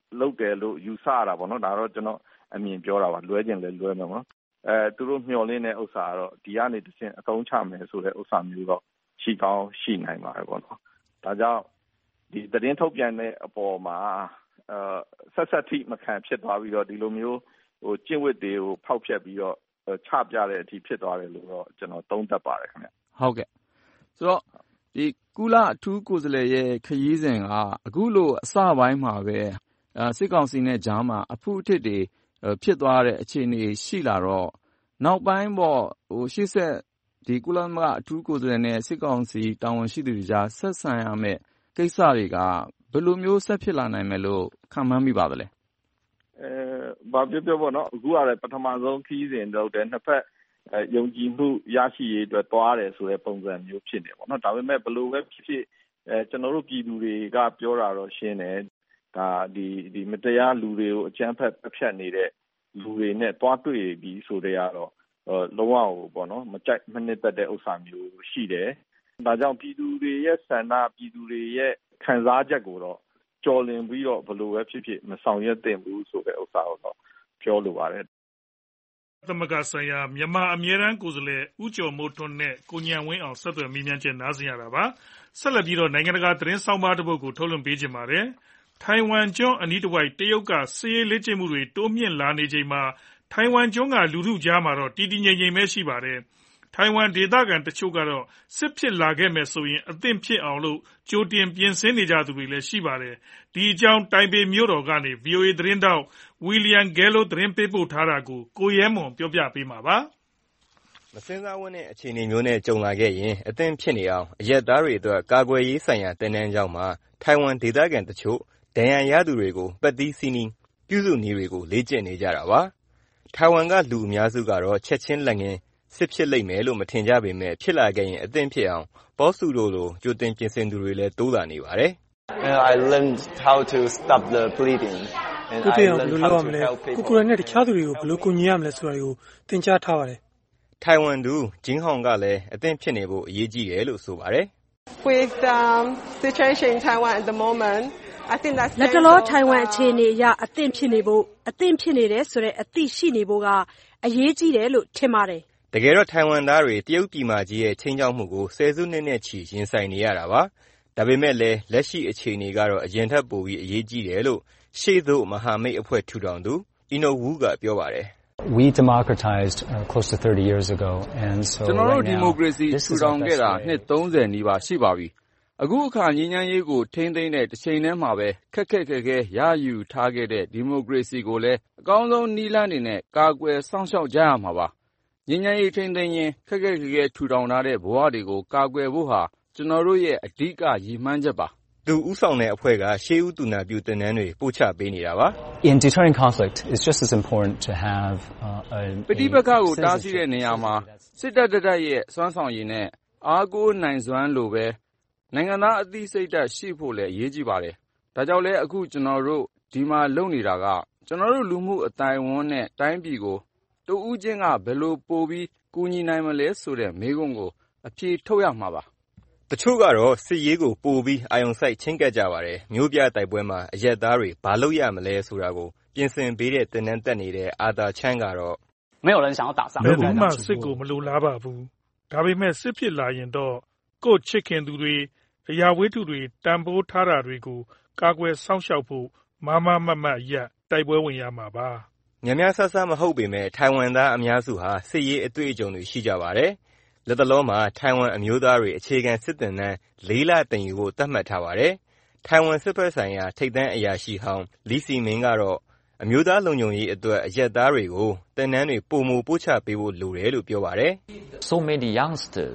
[SPEAKER 3] လုပ်တယ်လို့ယူဆရတာပေါ့နော်ဒါတော့ကျွန်တော်အမြင်ပြောတာပါလွဲကျင်လဲလွဲမယ်နော်အဲသူတို့မျှော်လင့်တဲ့ဥစ္စာကတော့ဒီကနေတစ်ဆင့်အသုံးချမယ်ဆိုတဲ့ဥစ္စာမျိုးတော့ရှိကောင်းရှိနိုင်ပါတယ်ပေါ့နော်ဒါကြောင့်ဒီသတင်းထုတ်ပြန်တဲ့အပေါ်မှာအဲဆက်ဆက်ထိမခံဖြစ်သွားပြီးတော့ဒီလိုမျိုးဟိုကျင့်ဝတ်တွေကိုဖောက်ဖျက်ပြီးတော့ချပြတဲ့အထိဖြစ်သွားတယ်လို့တော့ကျွန်တော်သုံးသပ်ပါတယ်ခင်ဗျ
[SPEAKER 6] ဟုတ်ကဲ့ဆိုတော့ဒီကုလအထူးကိုယ်စားလှယ်ရဲ့ခရီးစဉ်ကအခုလိုအစပိုင်းမှာပဲစစ်ကောင်စီနဲ့ကြားမှာအဖုအထစ်တွေဖြစ်သွားတဲ့အခြေအနေရှိလာတော့နောက်ပိုင်းပေါ့ဟိုရှေ့ဆက်ဒီကုလသမဂ္ဂအထူးကိုယ်စားလှယ်နဲ့စစ်ကောင်စီတာဝန်ရှိသူတွေကြားဆက်ဆံရမယ့်ကိစ္စတွေကဘယ်လိုမျိုးဆက်ဖြစ်လာနိုင်မယ်လို့ခန့်မှန်းမိပါသလဲ
[SPEAKER 3] အဲဘာပြောပြောပေါ့နော်အခုကလည်းပထမဆုံးခရီးစဉ်တော့တဲ့နှစ်ဖက်ယုံကြည်မှုရရှိရေးအတွက်သွားတယ်ဆိုတဲ့ပုံစံမျိုးဖြစ်နေပေါ့နော်ဒါပေမဲ့ဘယ်လိုပဲဖြစ်ဖြစ်အဲကျွန်တော်တို့ပြည်သူတွေကပြောတာတော့ရှင်းတယ်ဒါဒီဒီမတရားလူတွေကိုအကြမ်းဖက်ဖျက်နေတဲ့လူတွေနဲ့တွားတွေ့ပြီးဆိုတဲ့ကတော့လုံးဝကိုပေါ့နော်မကြိုက်မနှစ်သက်တဲ့ဥစ္စာမျိုးရှိတယ်ဒါကြောင့်ပြည်သူတွေရဲ့ဆန္ဒပြည်သူတွေရဲ့ခံစားချက်ကိုတော့ကြော်လင်ပြီးတော့ဘယ်လိုပဲဖြစ်ဖြစ်မဆောင်ရွက်သင့်ဘူးဆိုတဲ့ဥစ္စာကိုတော့ပြောလိုပါတယ်
[SPEAKER 2] သမဂဆိုင်ရာမြန်မာအမြဲတမ်းကိုယ်စားလှယ်ဦးကျော်မိုးထွန်းနဲ့ကိုညံဝင်းအောင်ဆက်သွယ်မိမြန်ချက်နားဆင်ရတာပါဆက်လက်ပြီးတော့နိုင်ငံတကာသတင်းဆောင်ပါတစ်ပုဒ်ကိုထုတ်လွှင့်ပေးခြင်းပါတယ်ထိုင်ဝမ်ကျွန်းအနီးတစ်ဝိုက်တရုတ်ကစစ်ရေးလေ့ကျင့်မှုတွေတိုးမြင့်လာနေချိန်မှာထိုင်ဝမ်ကျွန်းကလူထုကြားမှာတော့တည်တည်ငြိမ်ငြိမ်ပဲရှိပါတယ်ထိုင်ဝမ်ဒေသခံတချို့ကတော့စစ်ဖြစ်လာခဲ့မယ်ဆိုရင်အသင့်ဖြစ်အောင်လို့ကြိုတင်ပြင်ဆင်နေကြသူတွေလည်းရှိပါတယ်ဒီအကြောင်းတိုင်ပေမြို့တော်ကနေ ဗီအိုအေ သတင်းတောက်ဝီလီယံဂဲလိုသတင်းပေးပို့ထားတာကိုကိုရဲမွန်ပြောပြပေးမှာပါ
[SPEAKER 4] မစင်စားဝန်းတဲ့အခြေအနေမျိုးနဲ့ကြုံလာခဲ့ရင်အသင့်ဖြစ်နေအောင်အရက်သားတွေအတွက်ကာကွယ်ရေးဆိုင်ရာတင်နန်းကျောင်းမှာထိုင်ဝမ်ဒေသခံတချို့ဒဏ်ရာရသူတွေကိုပတ်သီးစီးနီးပြုစုနည်းတွေကိုလေ့ကျင့်နေကြတာပါထိုင်ဝမ်ကလူအများစုကတော့ချက်ချင်းလက်ငင်းစစ်ဖြစ်လိမ့်မယ်လို့မထင်ကြပေမဲ့ဖြစ်လာခဲ့ရင်အသင့်ဖြစ်အောင်ဘောစုတို့လိုကြိုတင်ပြင်ဆင်သူတွေလည်းတိုးလာနေပါတယ်
[SPEAKER 7] I learned how to stop the bleeding
[SPEAKER 8] and I learned how to help people ကိုကိုရနဲ့တခြားသူတွေကိုဘယ်လိုကူညီရမလဲဆိုတာကိုသင်ကြားထားပါတယ်
[SPEAKER 4] ထိုင်ဝမ်သူဂျင်းဟောင်ကလည်းအသင့်ဖြစ်နေဖို့အရေးကြီးတယ်လို့ဆိုပါတယ်
[SPEAKER 9] With the situation in Taiwan at the moment I think that's
[SPEAKER 10] လက်တလောထိုင်ဝမ်အခြေအနေအရအသင့်ဖြစ်နေဖို့အသင့်ဖြစ်နေတယ်ဆိုတဲ့အသိရှိနေဖို့ကအရေးကြီးတယ်လို့ထင်ပါတယ်
[SPEAKER 4] တကယ်တော့ထိုင်ဝမ်သားတွေတရုတ်ပြည်မကြီးရဲ့ချိန်ချောက်မှုကိုဆယ်စုနှစ်နဲ့ချီရင်ဆိုင်နေရတာပါဒါပေမဲ့လည်းလက်ရှိအခြေအနေကတော့အရင်ထက်ပိုပြီးအရေးကြီးတယ်လို့ရှေ့သို့မဟာမိတ်အဖွဲ့ထူထောင်သူအီနိုဝူကပြောပါတယ်
[SPEAKER 11] We democratized uh, close to thirty years ago and so
[SPEAKER 6] ကျွန်တော်တို့ဒီမိုကရေစီထူထောင်ခဲ့တာနှစ်သုံးဆယ်နီးပါးရှိပါပြီအခုအခါငြိမ်းချမ်းရေးကိုထိန်းသိမ်းတဲ့တစ်ချိန်တည်းမှာပဲခက်ခက်ခဲခဲရယူထားခဲ့တဲ့ဒီမိုကရေစီကိုလည်းအကောင်းဆုံးနည်းလမ်းတွေနဲ့ကာကွယ်စောင့်ရှောက်ကြရမှာပါငြိမ်းချမ်းရေးထိန်းသိမ်းရင်ခက်ခက်ခဲခဲထူထောင်ထားတဲ့ဘဝတွေကိုကာကွယ်ဖို့ဟာကျွန်တော်တို့ရဲ့အဓိကရည်မှန်းချက်ပါ
[SPEAKER 4] သူဥဆောင်တဲ့အဖွဲ့ကရှေးဦးတူနာပြုတင်နန်းတွေပို့ချပေးနေတာပါ
[SPEAKER 11] In deterring conflict it's just as important to have uh, a
[SPEAKER 6] ပဋိပက္ခကိုတားဆီးတဲ့နေရာမှာစစ်တပ်တပ်ရဲ့စွမ်းဆောင်ရည်နဲ့အားကိုးနိုင်စွမ်းလိုပဲနိုင်ငံသားအသိစိတ်ဓာတ်ရှိဖို့လည်းအရေးကြီးပါတယ်ဒါကြောင့်လဲအခုကျွန်တော်တို့ဒီမှာလုပ်နေတာကကျွန်တော်တို့လူမှုအတိုင်းအဝန်နဲ့တိုင်းပြည်ကိုတူဦးချင်းကဘယ်လိုပို့ပြီးကူညီနိုင်မလဲဆိုတဲ့မေးခွန်းကိုအဖြေထုတ်ရမှာပါ
[SPEAKER 4] တချို့ကတော့စစ်ရေးကိုပို့ပြီးအာယုံစိုက်ချင်းကပ်ကြပါတယ်မျိုးပြတိုက်ပွဲမှာအရက်သားတွေဘာလုပ်ရမလဲဆိုတာကိုပြင်ဆင်ပေးတဲ့တင်နန်းတက်နေတဲ့အာသာချမ်းကတော့
[SPEAKER 8] 没有人想要打仗
[SPEAKER 2] ဘယ်သူမှစစ်ကိုမလိုလားပါဘူးဒါပေမဲ့စစ်ဖြစ်လာရင်တော့ကိုယ့်ချစ်ခင်သူတွေအရာဝတ္ထုတွေတန်ဖိုးထားတာတွေကိုကာကွယ်စောင့်ရှောက်ဖို့မမမမရက်တိုက်ပွဲဝင်ရမှာပါ
[SPEAKER 4] ညများဆဆမဟုတ်ပေမဲ့ထိုင်ဝမ်သားအများစုဟာစစ်ရေးအတွေ့အကြုံတွေရှိကြပါတယ်လက်တလုံးမှာထိုင်ဝမ်အမျိုးသားတွေအခြေခံစစ်တပ်နှန်းလေးလတင်ယူဖို့သတ်မှတ်ထားပါတယ်ထိုင်ဝမ်စစ်ဘက်ဆိုင်ရာထိပ်တန်းအရာရှိဟောင်းလီစီမင်းကတော့အမျိုးသားလုံခြုံရေးအတွက်အရက်သားတွေကိုတင်နန်းတွေပုံမူပို့ချပေးဖို့လိုတယ်လို့ပြောပါတယ်
[SPEAKER 12] So many youngsters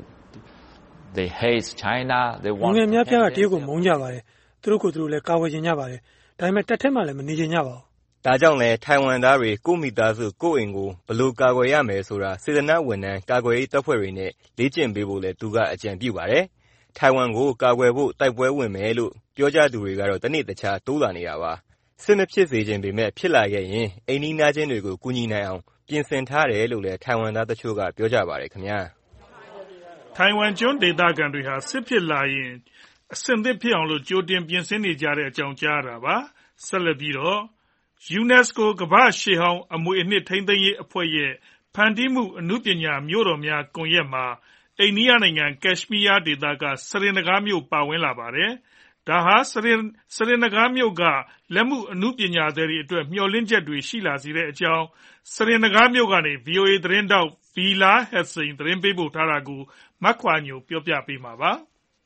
[SPEAKER 12] they hate China they
[SPEAKER 8] want ငယ်များပြားကတရုတ်ကိုမုန်းကြပါတယ်သူတို့ကိုသူတို့လည်းကာဝယ်ချင်ကြပါတယ်ဒါပေမဲ့တက်ထက်မှလည်းမနေချင်ကြပါဘူး
[SPEAKER 4] ဒါကြောင့်လဲထိုင်ဝမ်သားတွေကိုမိသားစုကိုအိမ်ကိုဘယ်လိုကာကွယ်ရမယ်ဆိုတာစေတနာ့ဝန်ထမ်းကာကွယ်ရေးတပ်ဖွဲ့တွေနဲ့လေ့ကျင့်ပေးဖို့လဲသူကအကြံပြုပါတယ်ထိုင်ဝမ်ကိုကာကွယ်ဖို့တိုက်ပွဲဝင်မယ်လို့ပြောကြသူတွေကတော့တနေ့တခြားတိုးလာနေတာပါစစ်မဖြစ်စေခြင်းပေမဲ့ဖြစ်လာခဲ့ရင်အိမ်နီးနားချင်းတွေကိုကူညီနိုင်အောင်ပြင်ဆင်ထားတယ်လို့လဲထိုင်ဝမ်သားတချို့ကပြောကြပါတယ်ခင်ဗျာ
[SPEAKER 2] ထိုင်ဝမ်ကျွန်းဒေသခံတွေဟာစစ်ဖြစ်လာရင်အဆင်သင့်ဖြစ်အောင်လို့ကြိုတင်ပြင်ဆင်နေကြတဲ့အကြောင်းကြားတာပါဆက်လက်ပြီးတော့ UNESCO ကမ္ဘာ့ရှေးဟောင်းအမွေအနှစ်ထိန်းသိမ်းရေးအဖွဲ့ရဲ့ဖန်တီးမှုအနုပညာမြို့တော်များကွန်ရက်မှာအိန္ဒိယနိုင်ငံကက်ရှ်မီးယားဒေသကစရင်နဂါးမြို့ပါဝင်လာပါတယ်။ဒါဟာစရင်စရင်နဂါးမြို့ကလက်မှုအနုပညာသည်တွေအတွက်မျှော်လင့်ချက်တွေရှိလာစေတဲ့အကြောင်းစရင်နဂါးမြို့ကနေ ဗွီအိုအေ သတင်းတောက်ဗီလာဟက်စိန်သတင်းပေးပို့ထားတာကိုမခွာညိုပြောပြပေးမှာပါ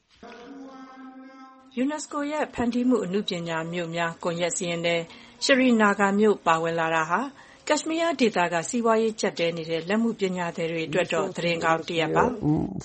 [SPEAKER 10] ။ UNESCO ရဲ့ဖန်တီးမှုအနုပညာမြို့များကွန်ရက်စီးရင်တဲ့ရှရီနာဂါမြို့ပါဝင်လာတာဟာကက်ရှ်မီးယားဒေသကစီးပွားရေးကျပ်တဲနေတဲ့လက်မှုပညာသည်တွေအတွက်တော့သတင်းကောင်းတစ်ရပ်ပါ။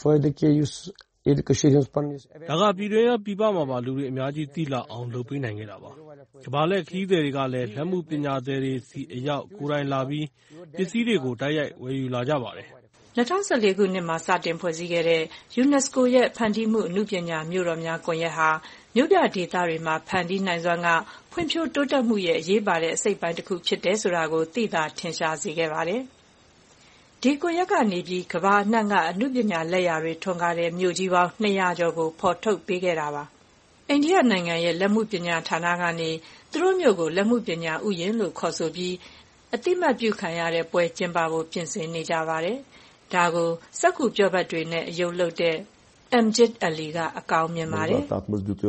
[SPEAKER 13] ဒါကပြည်တွင်းရောပြည်ပမှာပါလူတွေအများကြီးသိလာအောင်လုပ်ပေးနိုင်ခဲ့တာပါ။ကမ္ဘာလှည့်ခရီးသည်တွေကလည်းလက်မှုပညာသည်တွေစီအရောက်ကိုယ်တိုင်လာပြီးပစ္စည်းတွေကိုတိုက်ရိုက်ဝယ်ယူလာကြပါတယ်။
[SPEAKER 10] ၂၀၁၄ခုနှစ်မှာစတင်ဖွဲ့စည်းခဲ့တဲ့ UNESCO ရဲ့ဖန်တီးမှုအနုပညာမြို့တော်များကွန်ရက်ဟာမြို့ပြဒေသတွေမှာဖန်တီးနိုင်စွမ်းကဖွံ့ဖြိုးတိုးတက်မှုရဲ့အရေးပါတဲ့အစိတ်အပိုင်းတစ်ခုဖြစ်တယ်ဆိုတာကိုသိသာထင်ရှားစေခဲ့ပါတယ်။ဒီကွန်ရက်ကနေပြီးကမ္ဘာအနှံ့ကအနုပညာလက်ရာတွေထွန်းကားတဲ့မြို့ကြီးပေါင်း၂ရာကျော်ကိုဖော်ထုတ်ပေးခဲ့တာပါ။အိန္ဒိယနိုင်ငံရဲ့လက်မှုပညာဌာနကနေသူတို့မြို့ကိုလက်မှုပညာဥယျာဉ်လို့ခေါ်ဆိုပြီးအသိအမှတ်ပြုခံရတဲ့ပွဲကျင်းပဖို့ပြင်ဆင်နေကြပါတယ်။ဒါကိုစက္ကူပြောဘက်တွေနဲ့အယုတ်လုပ်တဲ့ Amjad Ali ကအကောင်းမြင်ပါတယ်။
[SPEAKER 14] ဒါ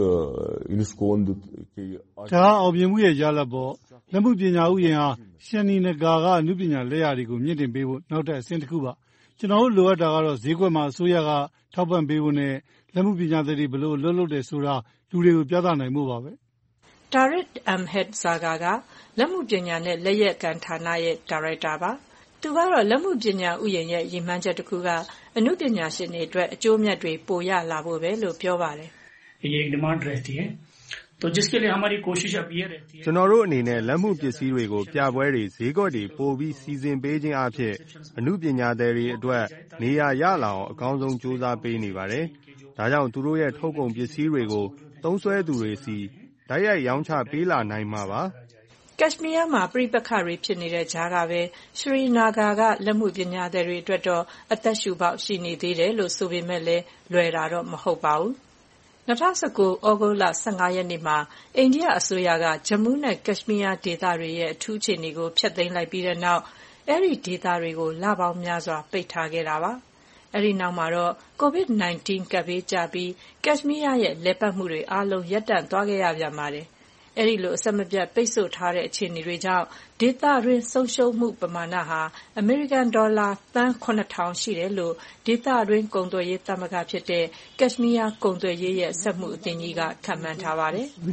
[SPEAKER 14] ကအောင်မြင်မှုရဲ့ရလဒ်ပေါ့။လက်မှုပညာဥယျာဉ်ဟာရှန်နီနဂါကအနုပညာလက်ရာတွေကိုမြင့်တင်ပေးဖို့နောက်ထပ်အဆင့်တစ်ခုပါ။ကျွန်တော်တို့လိုအပ်တာကတော့ဈေးကွက်မှာအစိုးရကထောက်ပံ့ပေးဖို့နဲ့လက်မှုပညာသည်တွေဘလို့လွတ်လွတ်တယ်ဆိုတာလူတွေကိုပြသနိုင်ဖို့ပါပဲ
[SPEAKER 10] ။ Tarik Ahmed Zaga ကလက်မှုပညာနဲ့လက်ရက်ကံဌာနရဲ့ဒါရိုက်တာပါ။သူကတော့လက်မှုပညာဥယျာဉ်ရဲ့ရည်မှန်းချက်တစ်ခုကအနုပညာရှင်တွေအတွက်အကျိုးအမြတ်တွေပိုရလာဖို့ပဲလို့ပြောပါတယ်
[SPEAKER 15] ။ये एक डिमांड रहती है तो जिसके लिए हमारी कोशिश अब ये रहती है
[SPEAKER 16] ကျွန်တော်တို့အနေနဲ့လက်မှုပစ္စည်းတွေကိုပြပွဲတွေဈေးကွက်တွေပို့ပြီးစီစဉ်ပေးခြင်းအဖြစ်အနုပညာသည်တွေအတွက်နေရာရလာအောင်အကောင်းဆုံးစူးစမ်းပေးနေပါတယ်။ဒါကြောင့်သူတို့ရဲ့ထုတ်ကုန်ပစ္စည်းတွေကိုသုံးစွဲသူတွေစီတိုက်ရိုက်ရောင်းချပေးလာနိုင်မှာပါ
[SPEAKER 10] ။ကက်ရှ်မီးယားမှာပြိပက္ခတွေဖြစ်နေတဲ့ကြားကပဲရှရီနာဂါကလက်မှုပညာသည်တွေအတွက်တော့အသက်ရှူပေါက်ရှိနေသေးတယ်လို့ဆိုပေမဲ့လည်းလွယ်တာတော့မဟုတ်ပါဘူး။၂၀၁၉ဩဂုတ်လ၁၅ရက်နေ့မှာအိန္ဒိယအစိုးရကဂျမူးနဲ့ကက်ရှ်မီးယားဒေသတွေရဲ့အထူးအခြေအနေကိုဖျက်သိမ်းလိုက်ပြီးတဲ့နောက်အဲဒီဒေသတွေကိုလပေါင်းများစွာပိတ်ထားခဲ့တာပါ။အဲဒီနောက်မှာတော့ ကိုဗစ်၁၉ ကပ်ဘေးကျပြီးကက်ရှ်မီးယားရဲ့လည်ပတ်မှုတွေအားလုံးရပ်တန့်သွားခဲ့ရပြန်ပါတယ်။အဲဒီလိုအဆက်မပြတ်ပိတ်ဆို့ထားတဲ့အခြေအနေတွေကြောင့်ဒေသတွင်းဆုံးရှုံးမှုပမာဏဟာအမေရိကန်ဒေါ်လာသန်းခုနှစ်ထောင်ရှိတယ်လို့ဒေသတွင်းကုန်သွယ်ရေးသမဂ္ဂဖြစ်တဲ့ကက်ရှ်မီးယားကုန်သွယ်ရေးရဲ့စက်မှုအသင်းကြီးကခန့်မှန်းထားပါတယ်။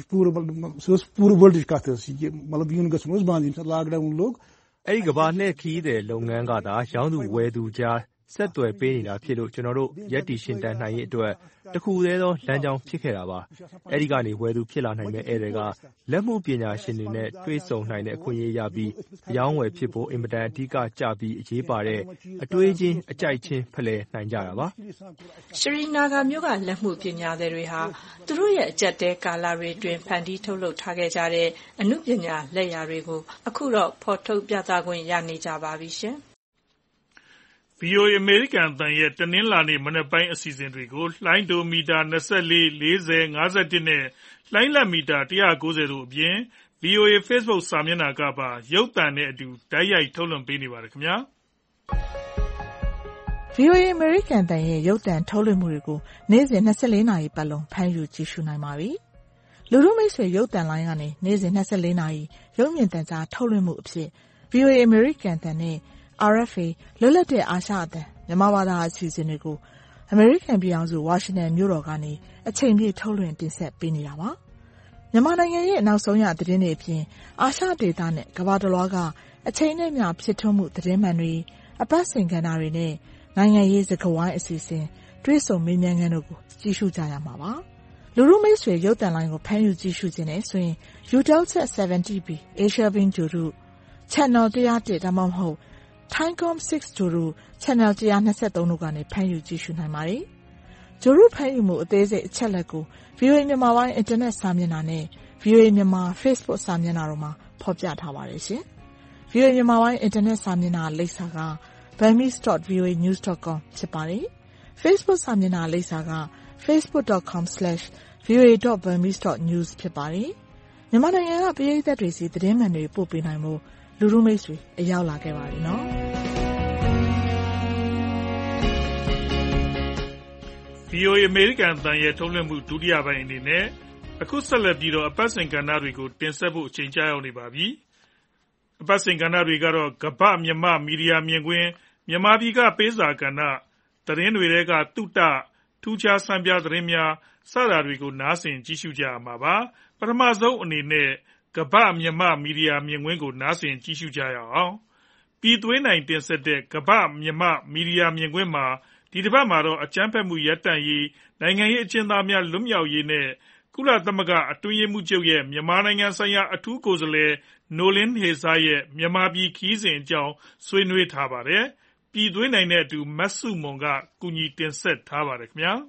[SPEAKER 17] အဲဒီကမ္ဘာလှည့်ခရီးသည်လုပ်ငန်းကသာရောင်းသူဝယ်သူကြားဆက်သွယ်ပေးနေတာဖြစ်လို့ကျွန်တော်တို့ရပ်တည်ရှင်တန်နိုင်ရေးအတွက်တခုတည်းသောလမ်းကြောင်းဖြစ်ခဲ့တာပါ။အဲဒီကနေဝယ်သူဖြစ်လာနိုင်တဲ့ဧည့်သည်ကလက်မှုပညာရှင်တွေနဲ့တွေ့ဆုံနိုင်တဲ့အခွင့်အရေးရပြီးအယောင်းဝယ်ဖြစ်ဖို့အင်မတန်အဓိကကျပြီးအရေးပါတဲ့အတွေးချင်းအကြိုက်ချင်းဖလှယ်နိုင်ကြတာပါ
[SPEAKER 10] ။ရှရီနာဂါမြို့ကလက်မှုပညာသည်တွေဟာသူတို့ရဲ့အကျက်တဲကာလတွေတွင်ဖန်တီးထုတ်လုပ်ထားခဲ့ကြတဲ့အနုပညာလက်ရာတွေကိုအခုတော့ဖော်ထုတ်ပြသခွင့်ရနေကြပါပြီရှင်။
[SPEAKER 2] ဗွီအိုအေ အမေရိကန်အသံရဲ့တနင်္လာနေ့မနက်ပိုင်းအစီအစဉ်တွေကိုလှိုင်းဒိုမီတာ၂၄၊၄၀၊၅၁နဲ့လှိုင်းလတ်မီတာ၁၉၀တို့အပြင် ဗွီအိုအေ Facebook စာမျက်နှာကပါရုပ်သံနဲ့အတူတိုက်ရိုက်ထုတ်လွှင့်ပေးနေပါတယ်ခင်ဗျာ
[SPEAKER 5] ။ ဗွီအိုအေ အမေရိကန်အသံရဲ့ရုပ်သံထုတ်လွှင့်မှုတွေကိုနေ့စဉ်၂၄နာရီပတ်လုံးဖမ်းယူကြည့်ရှုနိုင်ပါပြီ။လူထုမိတ်ဆွေရုပ်သံလိုင်းကနေနေ့စဉ်၂၄နာရီရုပ်မြင်သံကြားထုတ်လွှင့်မှုအဖြစ် ဗွီအိုအေ အမေရိကန်အသံနဲ့အာအက်ဖ်အေ လွတ်လပ်တဲ့အာရှအသံမြန်မာဘာသာအစီအစဉ်တွေကိုအမေရိကန်ပြည်ထောင်စုဝါရှင်တန်မြို့တော်ကနေအချိန်ပြည့်ထုတ်လွှင့်တင်ဆက်ပေးနေတာပါ။မြန်မာနိုင်ငံရဲ့နောက်ဆုံးရသတင်းတွေအပြင်အာရှဒေသနဲ့ကမ္ဘာတလွှားကအချိန်နဲ့မျှဖြစ်ထွန်းမှုသတင်းမှန်တွေအပတ်စဉ်ကဏ္ဍတွေနဲ့နိုင်ငံရေးစကားဝိုင်းအစီအစဉ်တွေ့ဆုံမေးမြန်းခန်းတို့ကိုကြည့်ရှုကြရမှာပါ။လူထုမိတ်ဆွေရုပ်သံလိုင်းကိုဖမ်းယူကြည့်ရှုခြင်းနဲ့ဆိုရင် Eutelsat 7 T B Asia Bing ဂျိုရု Channel one oh oneဒါမှမဟုတ် Thaicom six ဂျိုရု Channel one twenty-threeတို့ကနေဖမ်းယူကြည့်ရှုနိုင်ပါတယ်။ဂျိုရုဖမ်းယူမှုအသေးစိတ်အချက်လက်ကို ဗွီအိုအေ မြန်မာပိုင်းအင်တာနက်စာမျက်နှာနဲ့ ဗွီအိုအေ မြန်မာ Facebook စာမျက်နှာတို့မှာဖော်ပြထားပါတယ်ရှင်။ ဗွီအိုအေ မြန်မာပိုင်းအင်တာနက်စာမျက်နှာလိပ်စာက burmese dot v o a news dot com ဖြစ်ပါတယ်။ Facebook စာမျက်နှာလိပ်စာက facebook dot com slash v o a dot burmese dot news ဖြစ်ပါတယ်။မြန်မာနိုင်ငံကပရိသတ်တွေစီသတင်းမှန်တွေပို့ပေးနိုင်ဖို့လူလူမိတ်ဆွေအရောက်လာခဲ့ပါတယ်နော်။
[SPEAKER 2] ဗီအိုအေ အမေရိကန်အသံရဲ့ထုတ်လွှင့်မှုဒုတိယပိုင်းအနေနဲ့အခုဆက်လက်ပြီးတော့အပတ်စဉ်ကဏ္ဍတွေကိုတင်ဆက်ဖို့အချိန်ကျရောက်နေပါပြီ။အပတ်စဉ်ကဏ္ဍတွေကတော့ကမ္ဘာမြန်မာမီဒီယာမြင်ကွင်းမြန်မာပြည်ကပေးစာကဏ္ဍသတင်းတွေကတုတထူးခြားဆန်းပြသတင်းများစတာတွေကိုနားဆင်ကြည့်ရှုကြရမှာပါ။ပထမဆုံးအနေနဲ့ကမ္ဘာမြန်မာမီဒီယာမြင်ကွင်းကိုနားဆင်ကြည့်ရှုကြရအောင်။ပြည်သွေးနိုင်တင်ဆက်တဲ့ကမ္ဘာမြန်မာမီဒီယာမြင်ကွင်းမှာဒီတစ်ပတ်မှာတော့အကြမ်းဖက်မှုရပ်တန့်ရေးနိုင်ငံရေးအကျဉ်းသားများလွတ်မြောက်ရေးနဲ့ကုလသမဂ္ဂအတွင်းရေးမှူးချုပ်ရဲ့မြန်မာနိုင်ငံဆိုင်ရာအထူးကိုယ်စားလှယ်နိုလင်းဟေဇာရဲ့မြန်မာပြည်ခရီးစဉ်အကြောင်းဆွေးနွေးထားပါတယ်။ပြည်သွေးနိုင်တဲ့အတူမတ်စုမွန်ကကူညီတင်ဆက်ထားပါတယ်ခင်ဗျာ။